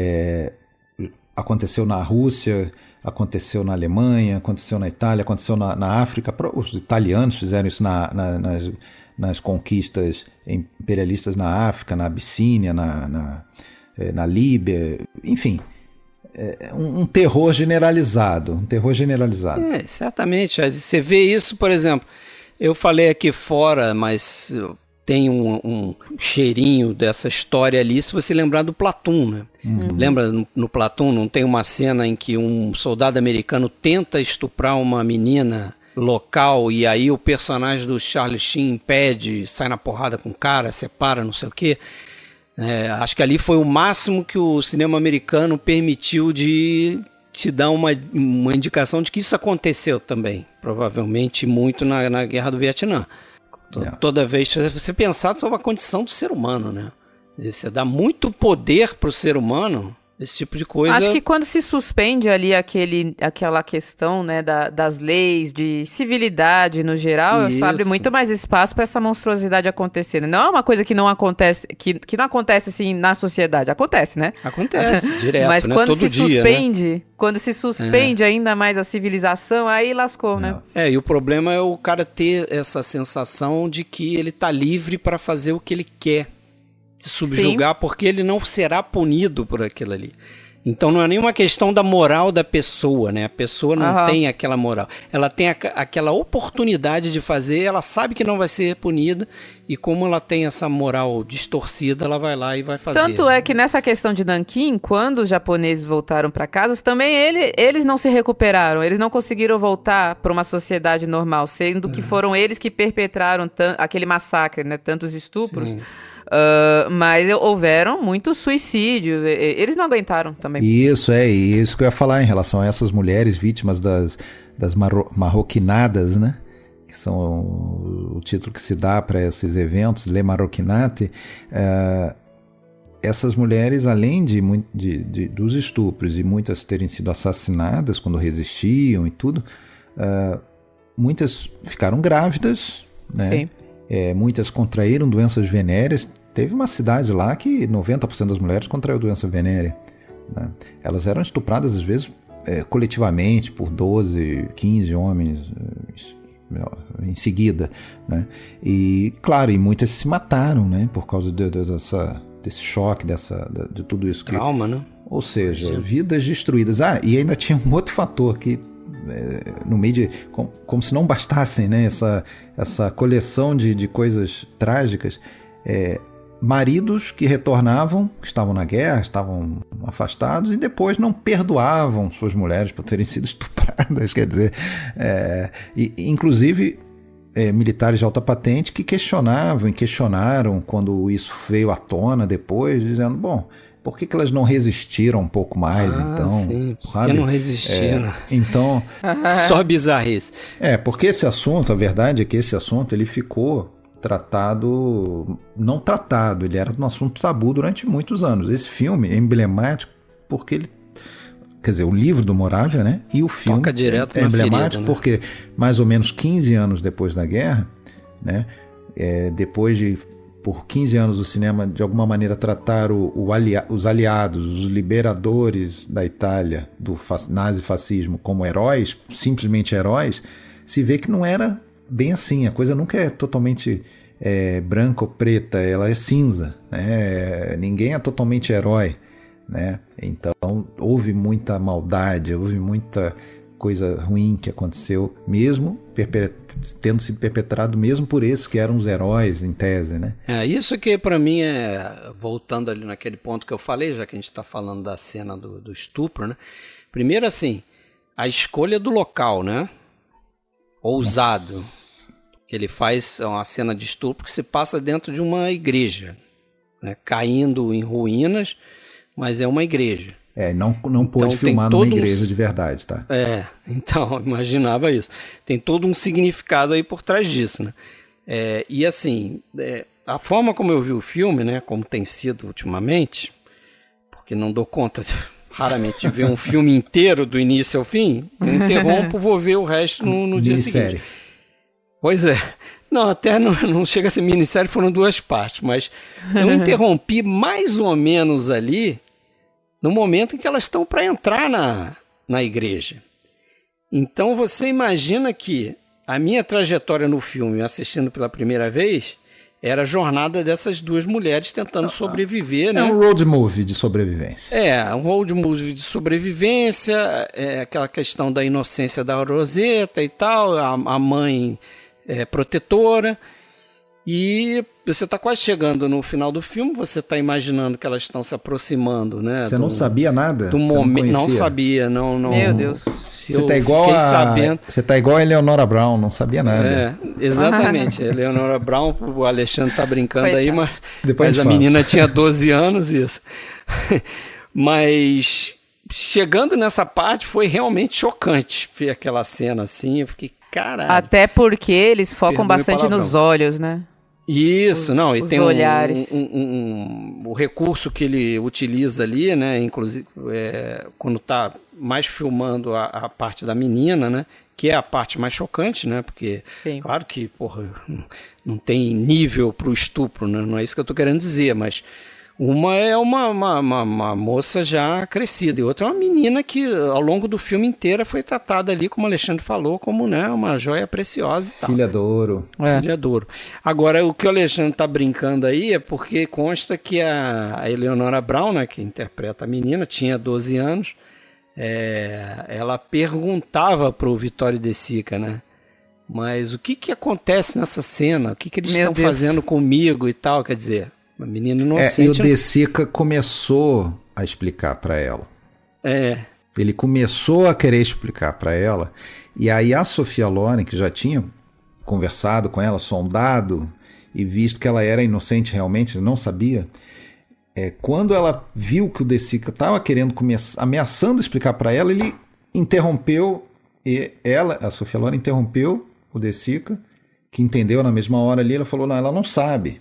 Aconteceu na Rússia, aconteceu na Alemanha, aconteceu na Itália, aconteceu na África. Os italianos fizeram isso nas conquistas imperialistas na África, na Abissínia, na Líbia, enfim. Um terror generalizado, certamente, você vê isso, por exemplo, eu falei aqui fora, mas tem um cheirinho dessa história ali, se você lembrar do Platoon, né? Lembra no Platoon, não tem uma cena em que um soldado americano tenta estuprar uma menina local e aí o personagem do Charlie Sheen impede, sai na porrada com o cara, separa, não sei o quê. Acho que ali foi o máximo que o cinema americano permitiu de te dar uma indicação de que isso aconteceu também, provavelmente muito na Guerra do Vietnã. Toda vez que você pensar sobre a condição do ser humano, né? Quer dizer, você dá muito poder para o ser humano, esse tipo de coisa. Acho que quando se suspende ali aquela questão, né, das leis, de civilidade no geral, isso abre muito mais espaço para essa monstruosidade acontecer. Não é uma coisa que não acontece, que não acontece assim na sociedade. Acontece, né? Acontece, direto, mas né? quando Todo se dia, suspende, né? quando se suspende ainda mais a civilização, aí lascou, né? E o problema é o cara ter essa sensação de que ele tá livre para fazer o que ele quer. Se subjugar. Sim. Porque ele não será punido por aquilo ali. Então não é nenhuma questão da moral da pessoa, né? A pessoa não tem aquela moral. Ela tem aquela oportunidade de fazer, ela sabe que não vai ser punida, e como ela tem essa moral distorcida, ela vai lá e vai fazer. Tanto é que nessa questão de Nanquim, quando os japoneses voltaram para casa, também eles não se recuperaram, eles não conseguiram voltar para uma sociedade normal, sendo que foram eles que perpetraram aquele massacre, né? Tantos estupros. Sim. Mas houveram muitos suicídios, eles não aguentaram também. Isso que eu ia falar em relação a essas mulheres vítimas das marroquinadas, né? que são o título que se dá para esses eventos, Les Maroquinate, essas mulheres, além dos estupros e muitas terem sido assassinadas quando resistiam e tudo, muitas ficaram grávidas, né? Sim. Muitas contraíram doenças venéreas. Teve uma cidade lá que 90% das mulheres contraiu doença venérea, né? Elas eram estupradas às vezes coletivamente por 12, 15 homens em seguida, né? E claro, e muitas se mataram, né? Por causa desse choque, de tudo isso. Trauma, né? Ou seja, vidas destruídas. E ainda tinha um outro fator que, no meio de... Como se não bastassem, né, essa coleção de coisas trágicas, maridos que retornavam, que estavam na guerra, estavam afastados, e depois não perdoavam suas mulheres por terem sido estupradas. Quer dizer, inclusive... militares de alta patente que questionaram quando isso veio à tona depois, dizendo, bom, por que elas não resistiram um pouco mais, então? Sim, por sabe? que não resistiram? Então... Só bizarrice. Porque esse assunto, a verdade é que esse assunto ele ficou não tratado, ele era um assunto tabu durante muitos anos. Esse filme é emblemático porque ele... Quer dizer, o livro do Moravia, né? E o filme toca direto é emblemático, ferida, né? porque mais ou menos 15 anos depois da guerra, né? Depois de, por 15 anos, o cinema de alguma maneira tratar os aliados, os liberadores da Itália do nazifascismo como heróis, simplesmente heróis, se vê que não era bem assim. A coisa nunca é totalmente branca ou preta, ela é cinza, né? Ninguém é totalmente herói, né? Então houve muita maldade, houve muita coisa ruim que aconteceu, mesmo tendo sido perpetrado mesmo por esses que eram os heróis em tese, né? Isso que para mim voltando ali naquele ponto que eu falei, já que a gente está falando da cena do estupro, né? Primeiro, assim, a escolha do local, né? Ousado. Nossa. Ele faz uma cena de estupro que se passa dentro de uma igreja, né? Caindo em ruínas, mas é uma igreja. Não pôde filmar numa igreja de verdade, tá? Então, imaginava isso. Tem todo um significado aí por trás disso, né? E assim, a forma como eu vi o filme, né? Como tem sido ultimamente, porque não dou conta raramente de ver um filme inteiro do início ao fim, eu interrompo, vou ver o resto no dia seguinte. Pois é. Não, até não chega a ser minissérie, foram 2 partes, mas eu interrompi mais ou menos ali no momento em que elas estão para entrar na igreja. Então você imagina que a minha trajetória no filme, assistindo pela primeira vez, era a jornada dessas 2 mulheres tentando sobreviver, né? É um road movie de sobrevivência. Um road movie de sobrevivência, aquela questão da inocência da Rosetta e tal, a mãe protetora. E você está quase chegando no final do filme, você está imaginando que elas estão se aproximando, né? Você não sabia nada? Do momento, não sabia, não. Meu Deus. Você tá igual a Eleonora Brown, não sabia nada. Exatamente. A Eleonora Brown, o Alexandre tá brincando aí, mas a fala. menina tinha 12 anos, isso. Mas chegando nessa parte foi realmente chocante ver aquela cena assim, eu fiquei, caralho. Até porque eles focam bastante nos olhos, né? Isso, e tem olhares. O recurso que ele utiliza ali, né? Inclusive, quando está mais filmando a parte da menina, né? Que é a parte mais chocante, né? Porque, sim, claro que, não tem nível para o estupro, né? Não é isso que eu estou querendo dizer, mas uma é uma moça já crescida e outra é uma menina que ao longo do filme inteiro foi tratada ali, como o Alexandre falou, como, né, uma joia preciosa e tal. Filha do ouro. Filha do ouro. Agora, o que o Alexandre está brincando aí é porque consta que a Eleonora Brown, né, que interpreta a menina, tinha 12 anos, ela perguntava para o Vittorio De Sica, né? Mas o que acontece nessa cena? O que eles estão fazendo comigo e tal? Quer dizer, uma menina inocente. E o De Sica começou a explicar para ela. Ele começou a querer explicar para ela. E aí a Sophia Loren, que já tinha conversado com ela, sondado, e visto que ela era inocente realmente, não sabia, quando ela viu que o De Sica estava querendo ameaçando explicar para ela, ele interrompeu, e a Sophia Loren interrompeu o De Sica, que entendeu na mesma hora ali, ela falou, não, ela não sabe.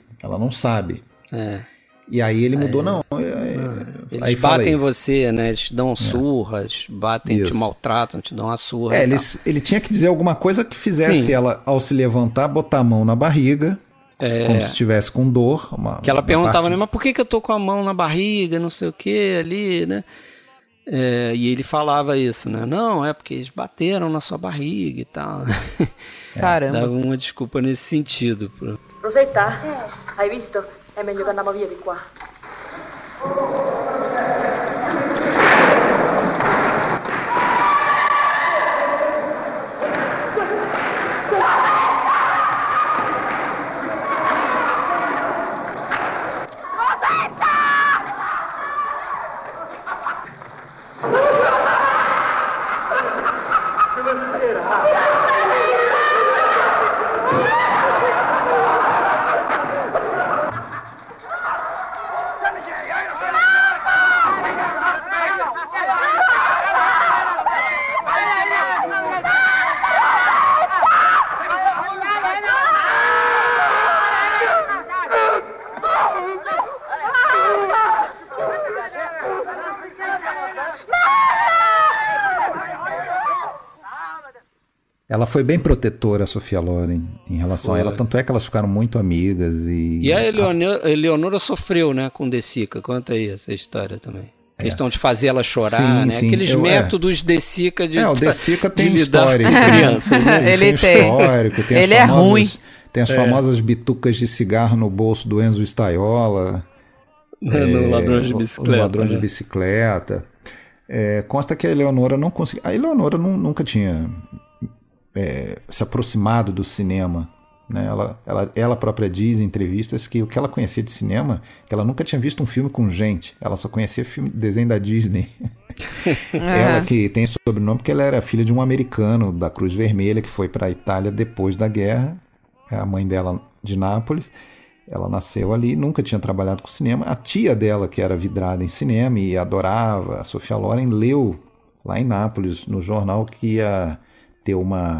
E aí ele mudou, Eles aí fala batem aí. você, né? Eles te dão surras, batem, Isso. te maltratam, te dão uma surra. Ele tinha que dizer alguma coisa que fizesse Sim. ela, ao se levantar, botar a mão na barriga, como se estivesse com dor. Que ela perguntava, parte... né? Mas por que eu tô com a mão na barriga, não sei o que ali, né? E ele falava isso, né? Não, é porque eles bateram na sua barriga e tal. Caramba. Dava uma desculpa nesse sentido. Rosetta, hai visto? È meglio che andiamo via di qua. Ela foi bem protetora, a Sophia Loren, em relação a ela. Tanto é que elas ficaram muito amigas. E a Eleonora sofreu, né, com De Sica. Conta aí essa história também. Questão de fazer ela chorar, Sim, né? sim. Aqueles métodos De Sica de o De Sica tem lidar histórico. com criança, né? Ele tem. Histórico, tem Ele as é famosas, ruim. Tem as famosas bitucas de cigarro no bolso do Enzo Staiola. No Ladrão de Bicicleta. No Ladrão de né? Bicicleta. Consta que a Eleonora não conseguiu. A Eleonora nunca tinha se aproximado do cinema. Né? Ela própria diz em entrevistas que o que ela conhecia de cinema, que ela nunca tinha visto um filme com gente. Ela só conhecia desenho da Disney. Ela que tem sobrenome porque ela era filha de um americano da Cruz Vermelha que foi para a Itália depois da guerra. A mãe dela de Nápoles. Ela nasceu ali, nunca tinha trabalhado com cinema. A tia dela, que era vidrada em cinema e adorava, a Sophia Loren, leu lá em Nápoles, no jornal, que ia ter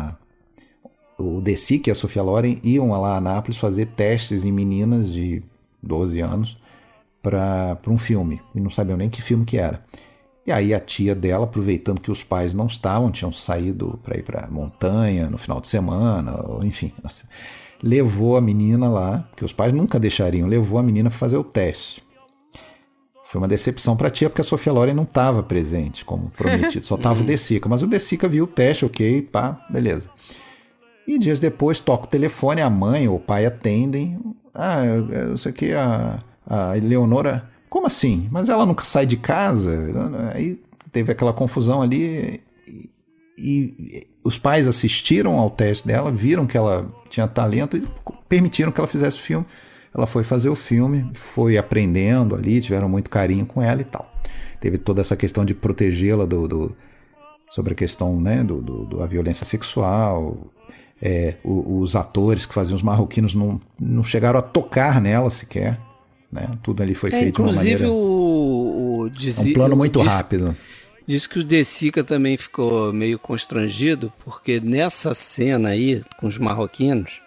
o De Sica e a Sophia Loren iam lá a Nápoles fazer testes em meninas de 12 anos para um filme. E não sabiam nem que filme que era. E aí a tia dela, aproveitando que os pais não estavam, tinham saído para ir para a montanha no final de semana, ou enfim, levou a menina lá, que os pais nunca deixariam, levou a menina para fazer o teste. Foi uma decepção para a tia, porque a Sophia Loren não estava presente, como prometido, só estava o De Sica. Mas o De Sica viu o teste, ok, pá, beleza. E dias depois toca o telefone, a mãe ou o pai atendem. Isso aqui, a Eleonora, como assim? Mas ela nunca sai de casa? Aí teve aquela confusão ali e os pais assistiram ao teste dela, viram que ela tinha talento e permitiram que ela fizesse o filme. Ela foi fazer o filme, foi aprendendo ali, tiveram muito carinho com ela e tal. Teve toda essa questão de protegê-la sobre a questão, né, da violência sexual. Os atores que faziam os marroquinos não chegaram a tocar nela sequer. Né? Tudo ali foi feito de uma maneira... Inclusive um plano muito rápido. Diz que o De Sica também ficou meio constrangido, porque nessa cena aí, com os marroquinos,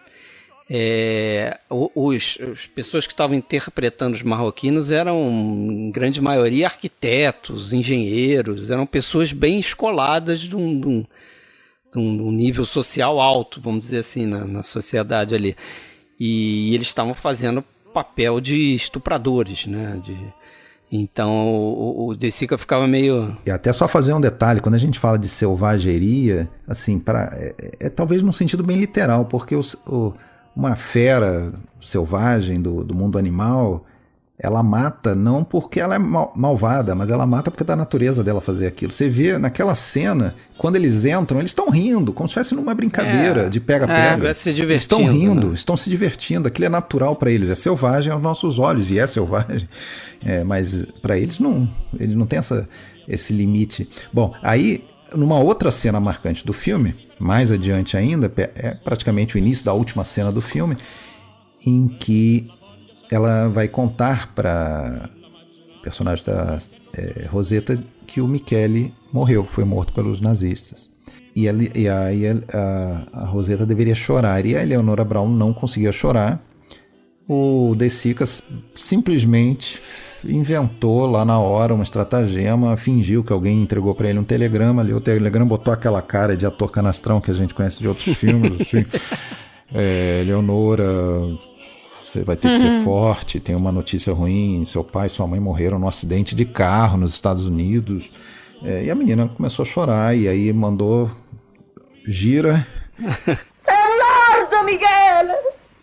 as pessoas que estavam interpretando os marroquinos eram, em grande maioria, arquitetos, engenheiros, eram pessoas bem escoladas de um nível social alto, vamos dizer assim, na sociedade ali. E eles estavam fazendo papel de estupradores, né? Então o De Sica ficava meio... E até só fazer um detalhe, quando a gente fala de selvageria, assim, talvez num sentido bem literal, porque uma fera selvagem do mundo animal, ela mata não porque ela é malvada, mas ela mata porque é da natureza dela fazer aquilo. Você vê naquela cena, quando eles entram, eles estão rindo, como se estivesse numa brincadeira de pega-pega. Se divertindo, eles estão rindo, né? Estão se divertindo, aquilo é natural para eles, é selvagem aos nossos olhos, e é selvagem, mas para eles não tem esse limite. Bom, aí, numa outra cena marcante do filme, mais adiante ainda, é praticamente o início da última cena do filme, em que ela vai contar para o personagem da Rosetta que o Michele morreu, foi morto pelos nazistas. a Rosetta deveria chorar, e a Eleonora Brown não conseguia chorar. O De Sica simplesmente inventou lá na hora uma estratagema, fingiu que alguém entregou para ele um telegrama, ali o telegrama botou aquela cara de ator canastrão que a gente conhece de outros filmes, assim, Eleonora, você vai ter que ser forte, tem uma notícia ruim, seu pai e sua mãe morreram num acidente de carro nos Estados Unidos. E a menina começou a chorar, e aí mandou, gira. É Lordo, Miguel!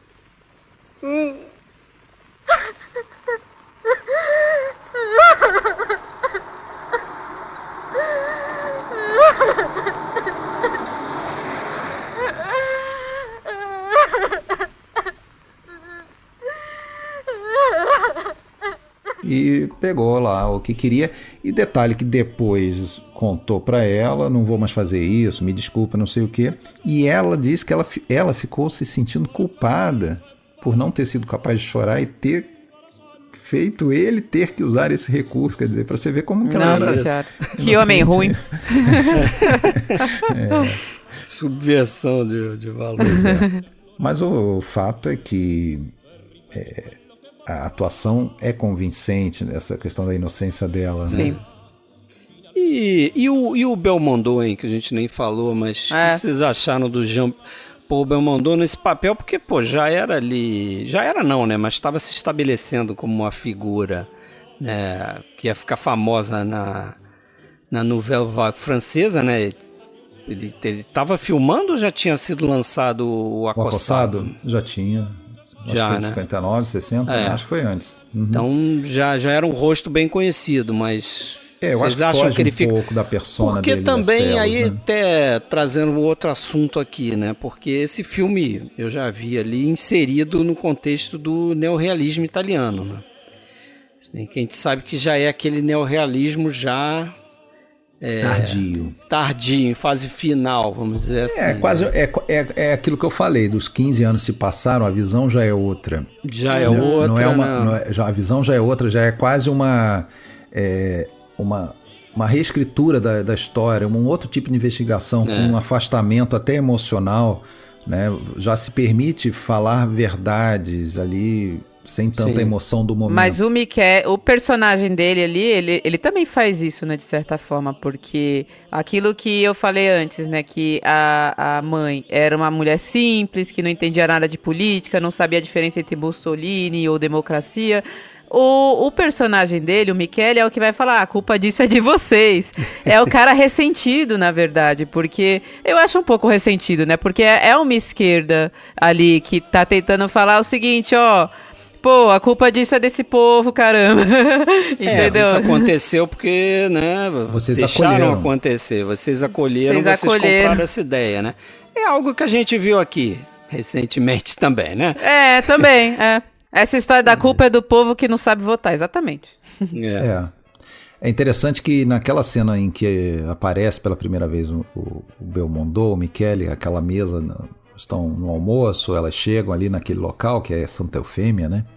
E pegou lá o que queria. E detalhe que depois contou pra ela, não vou mais fazer isso, me desculpa, não sei o quê. E ela disse que ela ficou se sentindo culpada por não ter sido capaz de chorar e ter feito ele ter que usar esse recurso. Quer dizer, pra você ver como que ela era. Nossa Senhora, que homem ruim. Subversão de valores. Mas o fato é que a atuação é convincente nessa questão da inocência dela, Sim. né? E o Belmondo, hein, que a gente nem falou, mas o que vocês acharam do Jean Paul Belmondo nesse papel? Porque, já era ali... Já era não, né? Mas estava se estabelecendo como uma figura, né, que ia ficar famosa na Nouvelle Vague francesa, né? Ele estava filmando ou já tinha sido lançado o Acossado? Já tinha. Já, acho que foi em né? 59, 60, acho que foi antes. Então já era um rosto bem conhecido, mas... eu vocês acho que acham foge que ele um pouco da persona Porque dele. também, das telas, aí né? até trazendo um outro assunto aqui, né? Porque esse filme eu já vi ali inserido no contexto do neorrealismo italiano, né? Se bem que a gente sabe que já é aquele neorrealismo já... tardio, em fase final, vamos dizer assim. É aquilo que eu falei, dos 15 anos se passaram, a visão já é outra. Já é outra, a visão já é outra, já é quase uma reescritura da história, um outro tipo de investigação, com um afastamento até emocional, né? Já se permite falar verdades ali, sem tanta emoção do momento. Mas o personagem dele ali, ele também faz isso, né, de certa forma, porque aquilo que eu falei antes, né, que a mãe era uma mulher simples, que não entendia nada de política, não sabia a diferença entre Mussolini ou democracia. O personagem dele, o Michele, é o que vai falar, a culpa disso é de vocês. É o cara ressentido, na verdade, porque eu acho um pouco ressentido, né, porque é uma esquerda ali que tá tentando falar o seguinte, pô, a culpa disso é desse povo, caramba. Entendeu? Isso aconteceu porque, né, vocês deixaram acolheram. acontecer. Vocês acolheram, vocês compraram essa ideia, né? É algo que a gente viu aqui recentemente também, né? Também, Essa história da culpa é do povo que não sabe votar, exatamente. É interessante que naquela cena em que aparece pela primeira vez o Belmondo, o Michele, aquela mesa, estão no almoço, elas chegam ali naquele local que é Santa Eufêmia, né?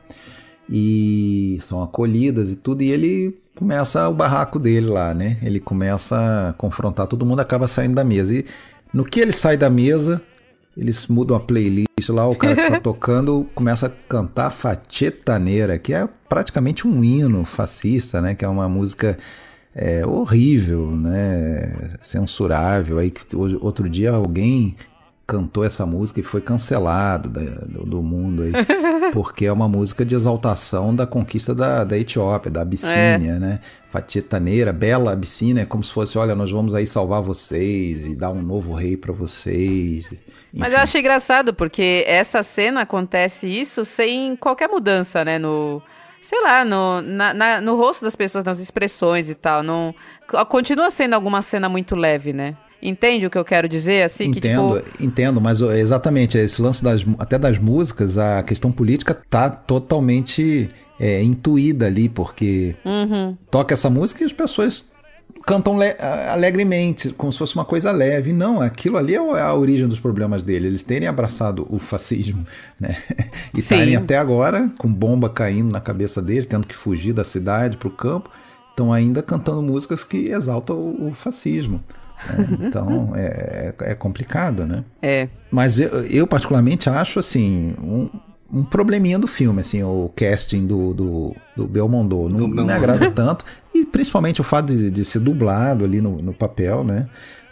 E são acolhidas e tudo, e ele começa o barraco dele lá, né? Ele começa a confrontar todo mundo, acaba saindo da mesa. E no que ele sai da mesa, eles mudam a playlist lá, o cara que tá tocando começa a cantar Facetta Nera, que é praticamente um hino fascista, né? Que é uma música horrível, né? Censurável. Aí outro dia alguém cantou essa música e foi cancelado do mundo aí, porque é uma música de exaltação da conquista da Etiópia, da Abissínia, né? Facetta Nera, bela Abissínia, é como se fosse, olha, nós vamos aí salvar vocês e dar um novo rei para vocês. Enfim. Mas eu acho engraçado, porque essa cena acontece isso sem qualquer mudança, né? Sei lá, no rosto das pessoas, nas expressões e tal. Continua sendo alguma cena muito leve, né? Entende o que eu quero dizer? Assim, Entendo, mas exatamente, esse lance até das músicas, a questão política tá totalmente intuída ali, porque toca essa música e as pessoas cantam alegremente, como se fosse uma coisa leve. Não, aquilo ali é a origem dos problemas dele, eles terem abraçado o fascismo, né? E estarem até agora com bomba caindo na cabeça deles, tendo que fugir da cidade para o campo, estão ainda cantando músicas que exaltam o fascismo. Então é complicado, né? É. Mas eu particularmente acho assim um probleminha do filme, assim, o casting do Belmondo não me agrada tanto, e principalmente o fato de ser dublado ali no papel, né?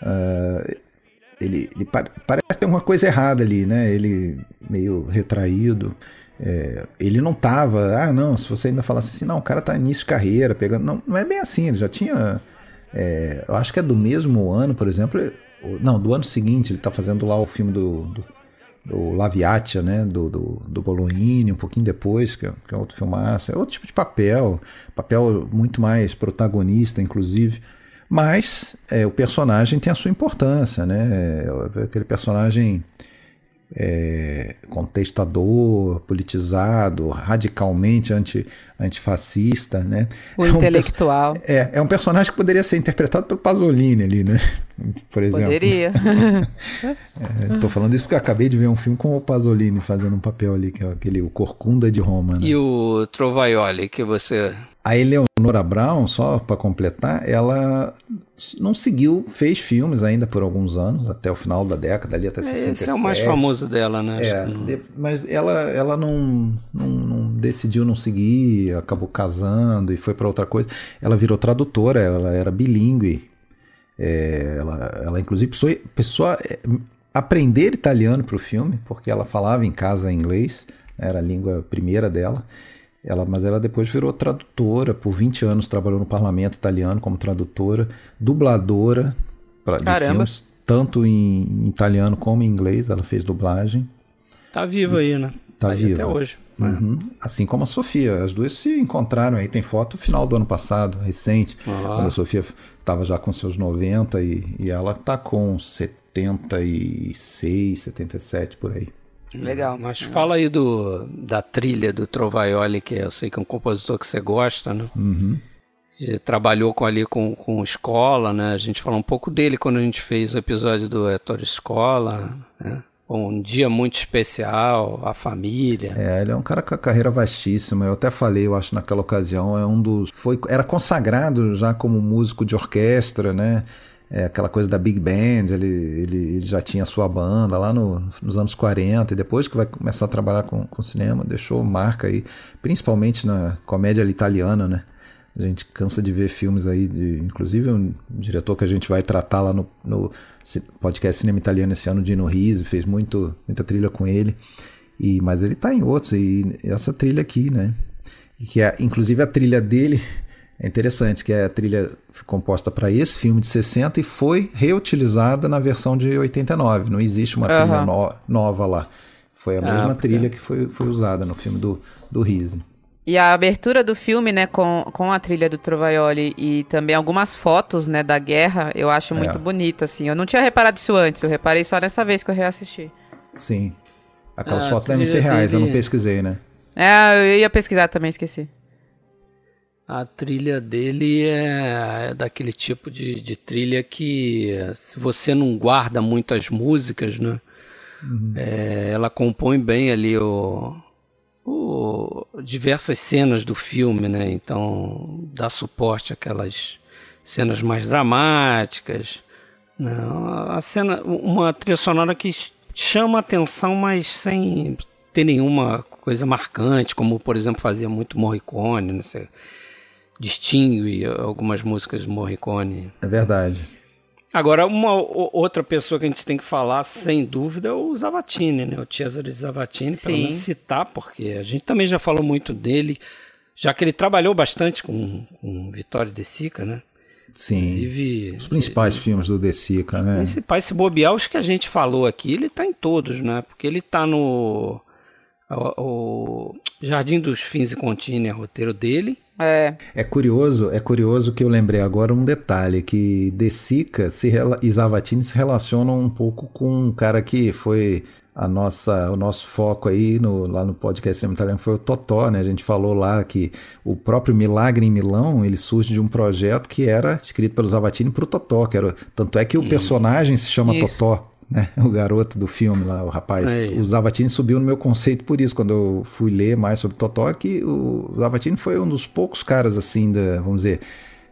Ele parece ter uma coisa errada ali, né? Ele meio retraído. Ele não tava, não, se você ainda falasse assim, não, o cara tá início de carreira, pegando. Não é bem assim, ele já tinha. Eu acho que é do mesmo ano, por exemplo. Não, do ano seguinte, ele tá fazendo lá o filme do La Viatia, né? Do Bolognini, um pouquinho depois, que é outro filmaço. É outro tipo de papel muito mais protagonista, inclusive. Mas o personagem tem a sua importância, né? Aquele personagem contestador, politizado, radicalmente antifascista, né? O intelectual. É um personagem que poderia ser interpretado pelo Pasolini ali, né? Por exemplo. Poderia. Tô falando isso porque eu acabei de ver um filme com o Pasolini fazendo um papel ali, que é aquele O Corcunda de Roma, né? E o Trovaioli, que você... A Eleonora Brown, só para completar, ela não seguiu, fez filmes ainda por alguns anos, até o final da década, ali até 67. Esse é o mais famoso dela, né? Mas ela não decidiu não seguir, acabou casando e foi para outra coisa. Ela virou tradutora, ela era bilíngue. Ela inclusive precisou aprender italiano para o filme, porque ela falava em casa inglês, era a língua primeira dela. Mas ela depois virou tradutora, por 20 anos trabalhou no parlamento italiano como tradutora, dubladora de filmes, tanto em italiano como em inglês, ela fez dublagem. Tá viva aí, né? Tá viva. Até hoje. Uhum. Assim como a Sofia, as duas se encontraram aí, tem foto final do ano passado, recente, quando a Sofia estava já com seus 90 e ela tá com 76, 77 por aí. Legal. Mas fala aí da trilha do Trovaioli, que eu sei que é um compositor que você gosta, né? Uhum. Trabalhou ali com escola, né? A gente falou um pouco dele quando a gente fez o episódio do Ettore Scola, né? Um dia muito especial, a família. Ele é um cara com a carreira vastíssima. Eu até falei, eu acho, naquela ocasião, era consagrado já como músico de orquestra, né? Aquela coisa da Big Band, ele já tinha a sua banda lá nos anos 40, e depois que vai começar a trabalhar com cinema, deixou marca aí, principalmente na comédia italiana, né? A gente cansa de ver filmes aí, inclusive um diretor que a gente vai tratar lá no podcast Cinema Italiano esse ano, Dino Risi, fez muita trilha com ele, mas ele tá em outros, e essa trilha aqui, né? Que inclusive a trilha dele... É interessante que a trilha composta para esse filme de 60 e foi reutilizada na versão de 89. Não existe uma trilha nova lá. Foi a mesma trilha que foi usada no filme do Risi. E a abertura do filme, né, com a trilha do Trovaioli e também algumas fotos, né, da guerra, eu acho muito bonito, assim. Eu não tinha reparado isso antes, eu reparei só dessa vez que eu reassisti. Sim. Aquelas fotos devem ser reais, eu não pesquisei, né? Eu ia pesquisar também, esqueci. A trilha dele é daquele tipo de trilha que, se você não guarda muito as músicas, né, ela compõe bem ali diversas cenas do filme, né? Então dá suporte àquelas cenas mais dramáticas, né? Uma trilha sonora que chama a atenção, mas sem ter nenhuma coisa marcante, como por exemplo fazia muito Morricone, né? Você distingue algumas músicas do Morricone. É verdade. Agora, uma outra pessoa que a gente tem que falar, sem dúvida, é o Zavattini, né? O Cesare Zavattini, pelo menos citar, porque a gente também já falou muito dele, já que ele trabalhou bastante com Vittorio De Sica, né? Sim, inclusive, os principais filmes do De Sica, né? Os principais, se bobear, os que a gente falou aqui, ele tá em todos, né? Porque ele tá no o Jardim dos Fins e Contini, roteiro dele. É curioso que eu lembrei agora um detalhe, que De Sica e Zavattini se relacionam um pouco com um cara que foi o nosso foco aí lá no podcast Cinema Italiano, foi o Totò, né? A gente falou lá que o próprio Milagre em Milão, ele surge de um projeto que era escrito pelo Zavattini para o Totò, tanto é que o personagem se chama Totò, né? O garoto do filme lá, o rapaz. O Zavattini subiu no meu conceito por isso, quando eu fui ler mais sobre Totò, que o Zavattini foi um dos poucos caras assim, vamos dizer,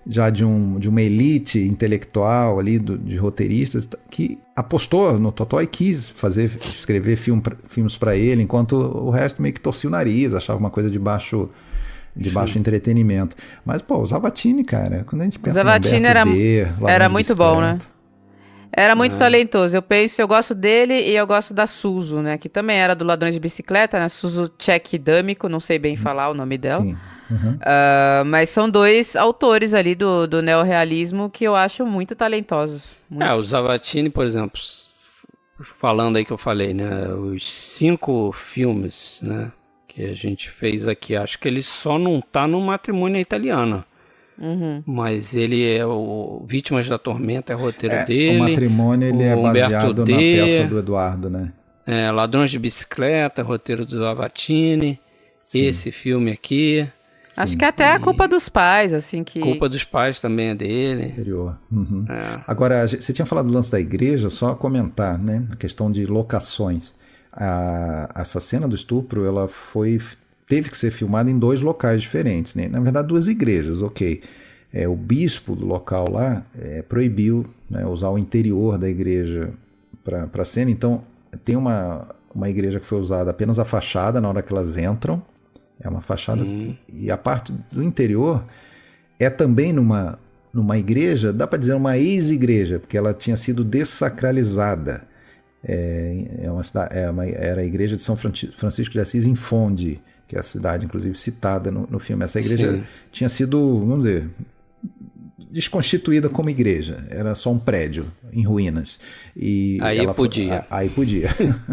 já de uma elite intelectual ali, de roteiristas, que apostou no Totó e quis escrever filmes para ele, enquanto o resto meio que torcia o nariz, achava uma coisa de baixo entretenimento. Mas, pô, o Zavattini, cara, quando a gente pensa no Zavattini era muito bom, né? Era muito talentoso. Eu gosto dele e eu gosto da Suzu, né? Que também era do Ladrões de Bicicleta, né? Suzu Tchek-Damico, não sei bem falar o nome dela. Sim. Uhum. Mas são dois autores ali do neorrealismo que eu acho muito talentosos. O Zavattini, por exemplo, falando aí que eu falei, né? Os 5 filmes, né? Que a gente fez aqui, acho que ele só não tá no Matrimônio Italiano. Uhum. Mas ele é o Vítimas da Tormenta, é o roteiro dele. O Matrimônio ele é baseado D, na peça do Eduardo, né? Ladrões de Bicicleta, roteiro do Zavattini. Sim. Esse filme aqui. Acho que até a Culpa dos Pais, assim que... Culpa dos Pais também é dele. Anterior. Uhum. Agora, você tinha falado do lance da igreja, só comentar, né? A questão de locações. Essa cena do estupro, ela teve que ser filmada em 2 locais diferentes, né? Na verdade, 2 igrejas, ok. O bispo do local lá proibiu, né, usar o interior da igreja para a cena. Então, tem uma igreja que foi usada apenas a fachada na hora que elas entram. É uma fachada. E a parte do interior é também numa igreja, dá para dizer uma ex-igreja, porque ela tinha sido dessacralizada. Era a igreja de São Francisco de Assis em Fondi, que é a cidade, inclusive, citada no filme. Essa igreja tinha sido, vamos dizer, desconstituída como igreja. Era só um prédio em ruínas. E aí podia. Aí podia.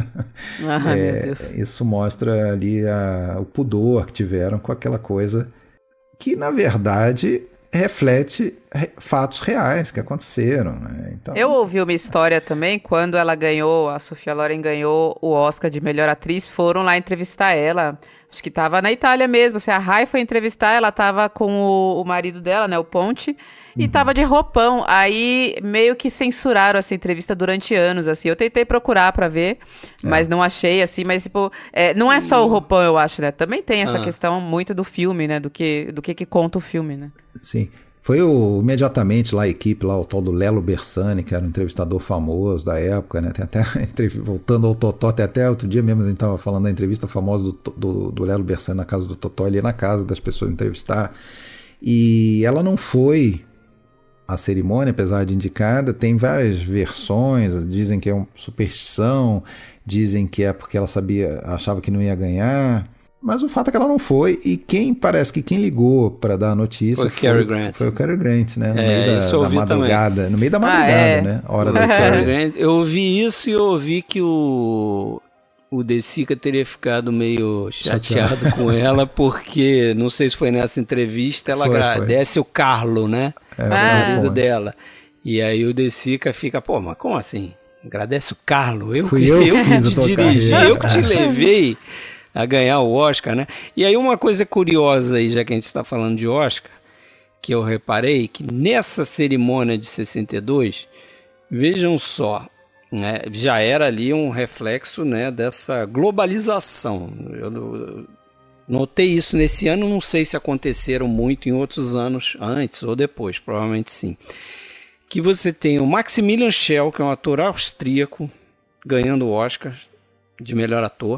Meu Deus. Isso mostra ali o pudor que tiveram com aquela coisa que, na verdade, reflete fatos reais que aconteceram. Né? Então... Eu ouvi uma história também, quando a Sophia Loren ganhou o Oscar de melhor atriz, foram lá entrevistar ela. Acho que estava na Itália mesmo. A Rai foi entrevistar, ela estava com o marido dela, né, o Ponte, e estava de roupão. Aí meio que censuraram essa entrevista durante anos, assim. Eu tentei procurar para ver, mas não achei, assim. Mas, tipo, não é só o roupão, eu acho, né? Também tem essa questão muito do filme, né? Do que conta o filme, né? Sim. Foi imediatamente lá a equipe, lá, o tal do Lelo Bersani, que era um entrevistador famoso da época, né? Tem até, voltando ao Totó, até outro dia mesmo a gente estava falando da entrevista famosa do Lelo Bersani na casa do Totó, ele ia na casa das pessoas entrevistar. E ela não foi à cerimônia, apesar de indicada. Tem várias versões, dizem que é uma superstição, dizem que é porque ela achava que não ia ganhar. Mas o fato é que ela não foi, e parece que quem ligou para dar a notícia foi o Cary Grant, né? No meio da madrugada. Também. No meio da madrugada, né? Hora da Cary Grant. Eu ouvi isso e eu ouvi que o De Sica teria ficado chateado com ela, porque, não sei se foi nessa entrevista, ela agradece o Carlo, né? O marido dela. E aí o De Sica fica, mas como assim? Agradece o Carlo? Eu que te dirigi, eu que te levei a ganhar o Oscar, né? E aí uma coisa curiosa aí, já que a gente está falando de Oscar, que eu reparei, que nessa cerimônia de 62, vejam só, né, já era ali um reflexo, né, dessa globalização. Eu notei isso nesse ano, não sei se aconteceram muito em outros anos, antes ou depois, provavelmente sim. Que você tem o Maximilian Schell, que é um ator austríaco, ganhando o Oscar de melhor ator.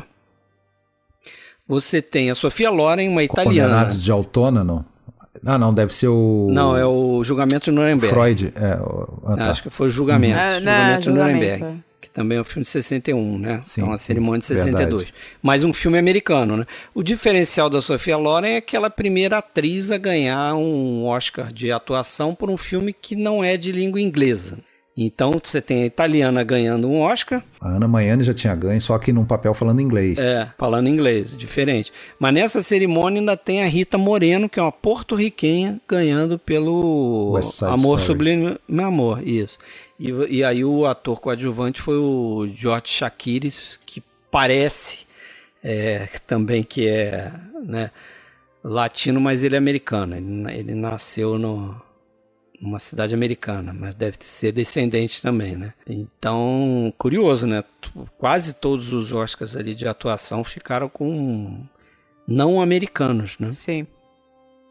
Você tem a Sophia Loren, uma italiana. Condenados de Altona, não? Não, deve ser o... Não, é o Julgamento de Nuremberg. Freud. Acho que foi o Julgamento. Julgamento de Nuremberg. Que também é um filme de 61, né? Sim, então, uma cerimônia de 62. Verdade. Mas um filme americano, né? O diferencial da Sophia Loren é aquela primeira atriz a ganhar um Oscar de atuação por um filme que não é de língua inglesa. Então, você tem a italiana ganhando um Oscar. A Ana Maiani já tinha ganho, só que num papel falando inglês. Falando inglês, diferente. Mas nessa cerimônia ainda tem a Rita Moreno, que é uma porto-riquenha, ganhando pelo Amor Sublime Amor, isso. E aí o ator coadjuvante foi o George Chakiris, que parece também que é, né, latino, mas ele é americano. Ele nasceu numa cidade americana, mas deve ser descendente também, né? Então, curioso, né? Quase todos os Oscars ali de atuação ficaram com não americanos, né? Sim.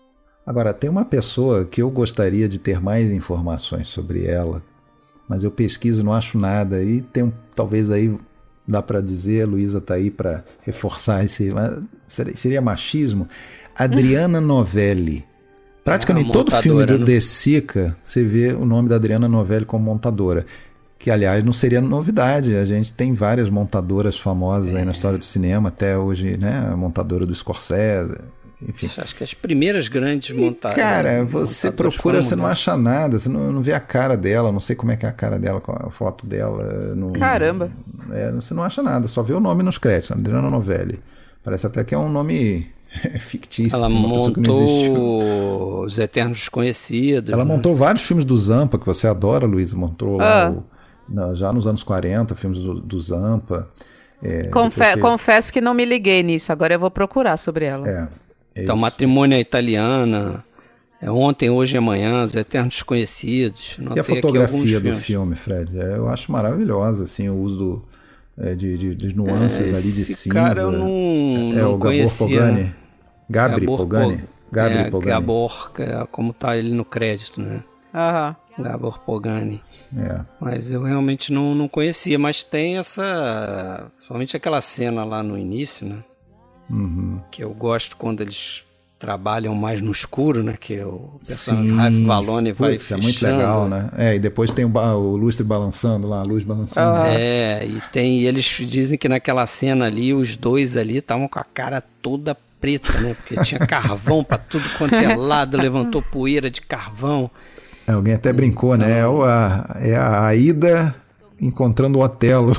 Agora, tem uma pessoa que eu gostaria de ter mais informações sobre ela, mas eu pesquiso, não acho nada, e tem talvez aí dá para dizer, a Luísa tá aí para reforçar esse, mas seria machismo. Adriana Novelli. Praticamente todo filme do De Sica, você vê o nome da Adriana Novelli como montadora. Que, aliás, não seria novidade. A gente tem várias montadoras famosas aí na história do cinema, até hoje, né? A montadora do Scorsese, enfim. Acho que as primeiras grandes montadoras. Cara, você procura, você não acha nada, você não vê a cara dela, não sei como é que é a cara dela, com a foto dela. Caramba! Você não acha nada, só vê o nome nos créditos, Adriana Novelli. Parece até que é um nome fictício. Ela assim, uma pessoa que não existiu. montou Os Eternos Desconhecidos. Ela montou vários filmes do Zampa, que você adora, Luísa. Montou lá já nos anos 40, filmes do Zampa. Confesso que não me liguei nisso, agora eu vou procurar sobre ela. Então, Matrimônia Italiana, Ontem, Hoje e Amanhã, Os Eternos Desconhecidos. E a fotografia do filme, Fred? Eu acho maravilhosa, assim, o uso de nuances ali de cinza. Cara, eu não o conhecia. Gabri Pogani. Gabor, como tá ele no crédito, né? Aham. Gabor Pogani. Mas eu realmente não conhecia, mas tem somente aquela cena lá no início, né? Uhum. Que eu gosto quando eles trabalham mais no escuro, né? Que o personagem Ralph Valone vai fechando. É muito legal, né? E depois tem o lustre balançando lá, a luz balançando. E eles dizem que naquela cena ali, os dois ali estavam com a cara toda preta, né? Porque tinha carvão pra tudo quanto é lado, levantou poeira de carvão. Alguém até brincou, né? É a Aida encontrando o Otelo.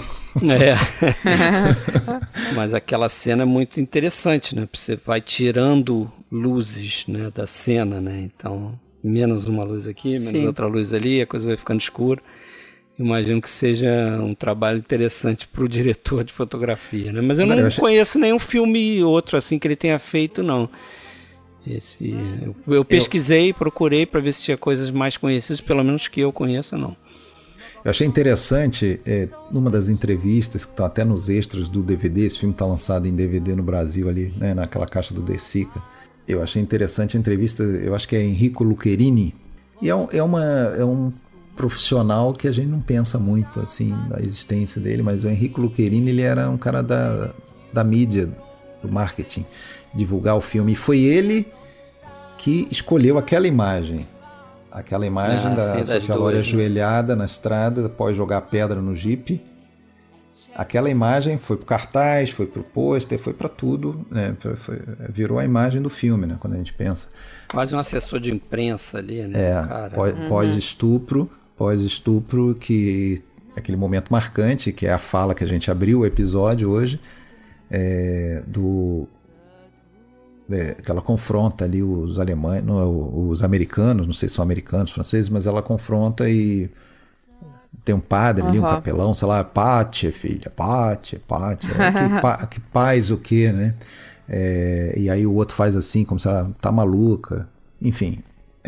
Mas aquela cena é muito interessante, né? Você vai tirando luzes, né, da cena, né? Então, menos uma luz aqui, menos outra luz ali, a coisa vai ficando escura. Imagino que seja um trabalho interessante para o diretor de fotografia, né? Mas eu não conheço nenhum filme outro assim que ele tenha feito, não. Eu pesquisei, procurei para ver se tinha coisas mais conhecidas, pelo menos que eu conheça, não. Eu achei interessante, numa das entrevistas, que está até nos extras do DVD, esse filme está lançado em DVD no Brasil ali, né, naquela caixa do De Sica. Eu achei interessante a entrevista, eu acho que é Enrico Luccherini, e é um profissional que a gente não pensa muito assim na existência dele, mas o Enrico Luccherini, ele era um cara da mídia, do marketing, divulgar o filme, e foi ele que escolheu aquela imagem da Sofia Loren ajoelhada na estrada após jogar pedra no jipe. Aquela imagem foi pro cartaz, foi pro pôster, foi para tudo, né? Virou a imagem do filme, né? Quando a gente pensa. Quase um assessor de imprensa ali, né? Pós-estupro, que aquele momento marcante, que é a fala que a gente abriu o episódio hoje, que ela confronta ali os alemães, os americanos, não sei se são americanos, franceses, mas ela confronta e tem um padre ali, um capelão, sei lá, Pace, filha, Pace, que paz o quê, né? E aí o outro faz assim, como se ela tá maluca. Enfim,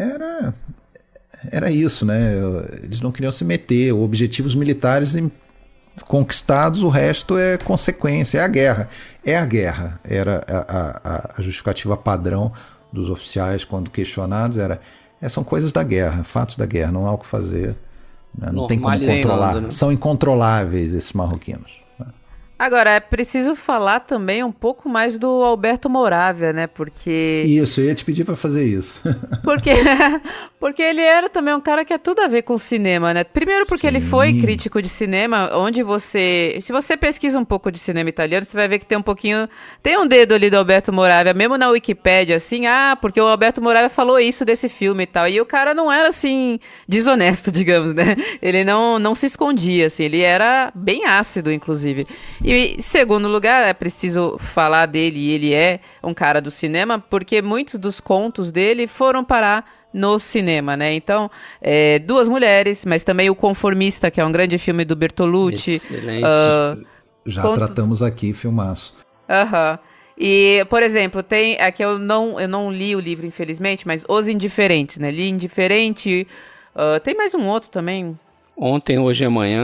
era isso, né? Eles não queriam se meter, objetivos militares conquistados, o resto é consequência, é a guerra. Era a justificativa padrão dos oficiais quando questionados, são coisas da guerra, fatos da guerra, não há o que fazer, né? Não tem como controlar, né? São incontroláveis esses marroquinos. Agora, é preciso falar também um pouco mais do Alberto Moravia, né? Porque... Isso, eu ia te pedir para fazer isso. Porque ele era também um cara que é tudo a ver com o cinema, né? Primeiro porque ele foi crítico de cinema, onde se você pesquisa um pouco de cinema italiano, você vai ver que tem um dedo ali do Alberto Moravia, mesmo na Wikipédia, assim, porque o Alberto Moravia falou isso desse filme e tal, e o cara não era, assim, desonesto, digamos, né? Ele não se escondia, assim, ele era bem ácido, inclusive. E, em segundo lugar, é preciso falar dele, e ele é um cara do cinema, porque muitos dos contos dele foram parar no cinema, né? Então, Duas Mulheres, mas também O Conformista, que é um grande filme do Bertolucci. Excelente. Já tratamos aqui, filmaço. E, por exemplo, tem... Aqui eu não li o livro, infelizmente, mas Os Indiferentes, né? Li Indiferente. Tem mais um outro também. Ontem, Hoje e Amanhã.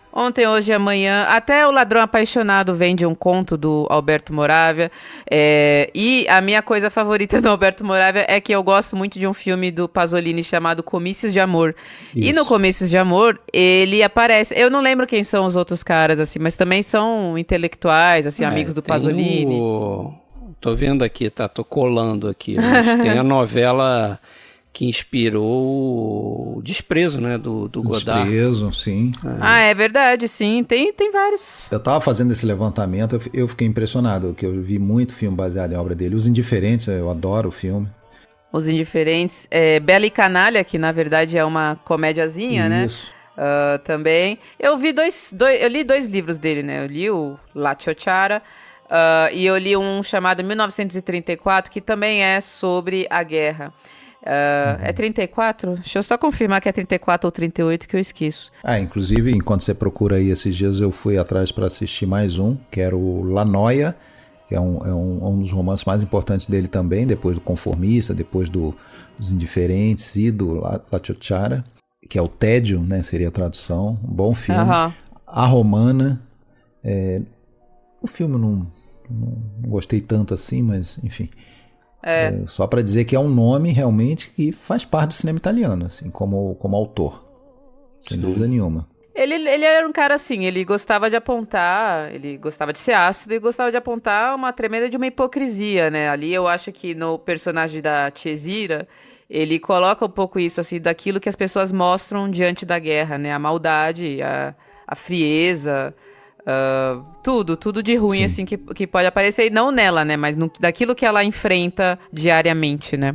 Ontem, Hoje e Amanhã. Até O Ladrão Apaixonado vem de um conto do Alberto Moravia. E a minha coisa favorita do Alberto Moravia é que eu gosto muito de um filme do Pasolini chamado Comícios de Amor. Isso. E no Comícios de Amor, ele aparece... Eu não lembro quem são os outros caras, assim, mas também são intelectuais, assim, amigos do Pasolini. Tô vendo aqui, tá? Tô colando aqui. Mas tem a novela... que inspirou o Desprezo, né, do Godard. Desprezo, sim. É verdade, sim. Tem vários. Eu tava fazendo esse levantamento, eu fiquei impressionado, que eu vi muito filme baseado em obra dele. Os Indiferentes, eu adoro o filme. Os Indiferentes. Bela e Canalha, que na verdade é uma comédiazinha, né? Isso. Também. Eu li 2 livros dele, né? Eu li o La Ciociara, e eu li um chamado 1934, que também é sobre a guerra. É 34? Deixa eu só confirmar que é 34 ou 38 que eu esqueço. Inclusive, enquanto você procura aí esses dias, eu fui atrás para assistir mais um, que era o La Noia, que é um dos romances mais importantes dele também, depois do Conformista, depois dos Indiferentes e do La Ciociara, que é o Tédio, né, seria a tradução. Um bom filme. A Romana. O filme eu não gostei tanto assim, mas enfim... só para dizer que é um nome realmente que faz parte do cinema italiano, assim, como autor, sem dúvida nenhuma. Ele era um cara assim, ele gostava de apontar, ele gostava de ser ácido e gostava de apontar uma tremenda de uma hipocrisia, né? Ali eu acho que no personagem da Cesira, ele coloca um pouco isso, assim, daquilo que as pessoas mostram diante da guerra, né? A maldade, a frieza... tudo de ruim, assim, que pode aparecer, e não nela, né, mas daquilo que ela enfrenta diariamente, né.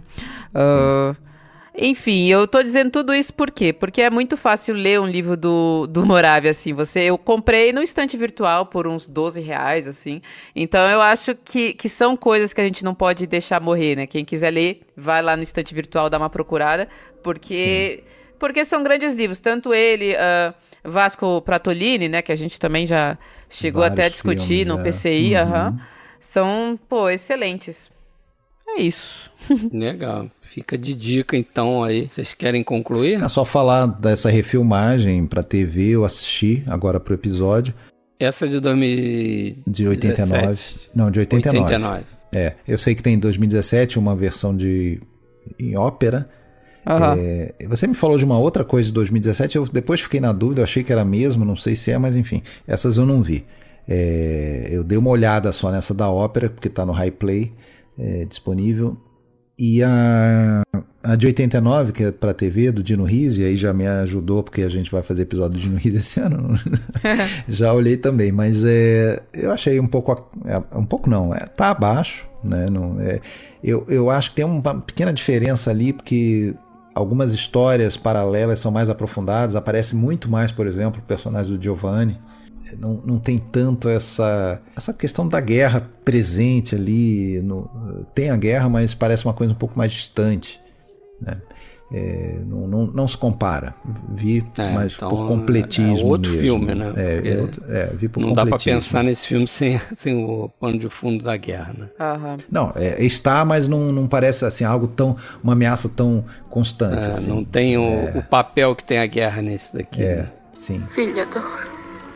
Enfim, eu tô dizendo tudo isso por quê? Porque é muito fácil ler um livro do Moravia, assim, eu comprei no estante virtual por uns R$12, assim, então eu acho que são coisas que a gente não pode deixar morrer, né, quem quiser ler, vai lá no estante virtual, dá uma procurada, porque são grandes livros, tanto ele... Vasco Pratolini, né, que a gente também já chegou até a discutir no PCI, são, excelentes. É isso. Legal. Fica de dica, então, aí. Vocês querem concluir? É só falar dessa refilmagem pra TV, eu assisti agora pro episódio. Essa é de 2017. De 89. Não, de 89. Eu sei que tem em 2017 uma versão em ópera. Você me falou de uma outra coisa de 2017, eu depois fiquei na dúvida, eu achei que era mesmo, não sei se é, mas enfim, essas eu não vi. Eu dei uma olhada só nessa da ópera, porque está no Hiplay disponível, e a de 89, que é para TV, do Dino Risi, aí já me ajudou, porque a gente vai fazer episódio do Dino Risi esse ano, já olhei também, mas eu achei um pouco não, tá abaixo, né? Eu acho que tem uma pequena diferença ali, porque algumas histórias paralelas são mais aprofundadas, aparece muito mais, por exemplo, o personagem do Giovanni. Não tem tanto essa questão da guerra presente ali. Tem a guerra, mas parece uma coisa um pouco mais distante, né? Não se compara. Vi, mas então, por completismo. É outro mesmo. Filme, né? Vi por não completismo. Dá para pensar nesse filme sem o pano de fundo da guerra, né? Não, está, mas não parece assim algo uma ameaça tão constante. Assim. Não tem o papel que tem a guerra nesse daqui. Né? Sim. Figlia d'oro,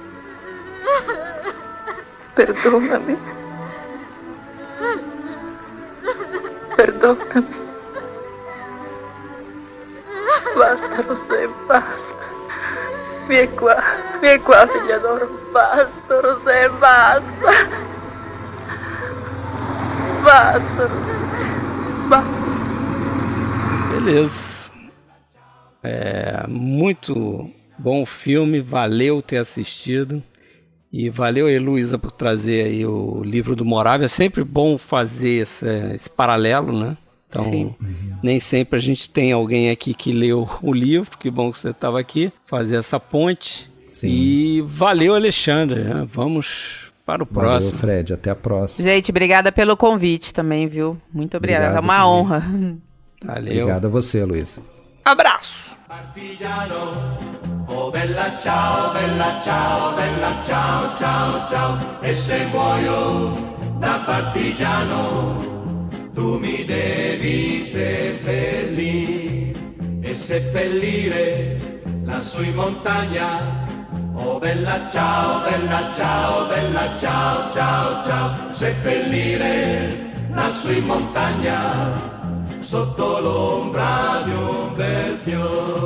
perdonami. Perdonami. Basta, Rosé, basta. Vieni qua, figlia d'oro, basta, Rosé, basta. Basta, Rosé, basta. Beleza. Muito bom filme, valeu ter assistido. E valeu aí, Luísa, por trazer aí o livro do Moravia. É sempre bom fazer esse paralelo, né? Então, nem sempre a gente tem alguém aqui que leu o livro, que bom que você estava aqui, fazer essa ponte. Sim. E valeu, Alexandre, né? Vamos para o próximo. Valeu, Fred, até a próxima. Gente, obrigada pelo convite também, viu? Muito obrigada, é uma honra. Valeu. Obrigado a você, Luísa. Abraço! Oh bella ciao, ciao, ciao. E se muoio da partigiano, tu mi devi seppellire e seppellire lassù in montagna Oh bella ciao, bella ciao, bella ciao, ciao, ciao, seppellire lassù in montagna, sotto l'ombra di un bel fiore.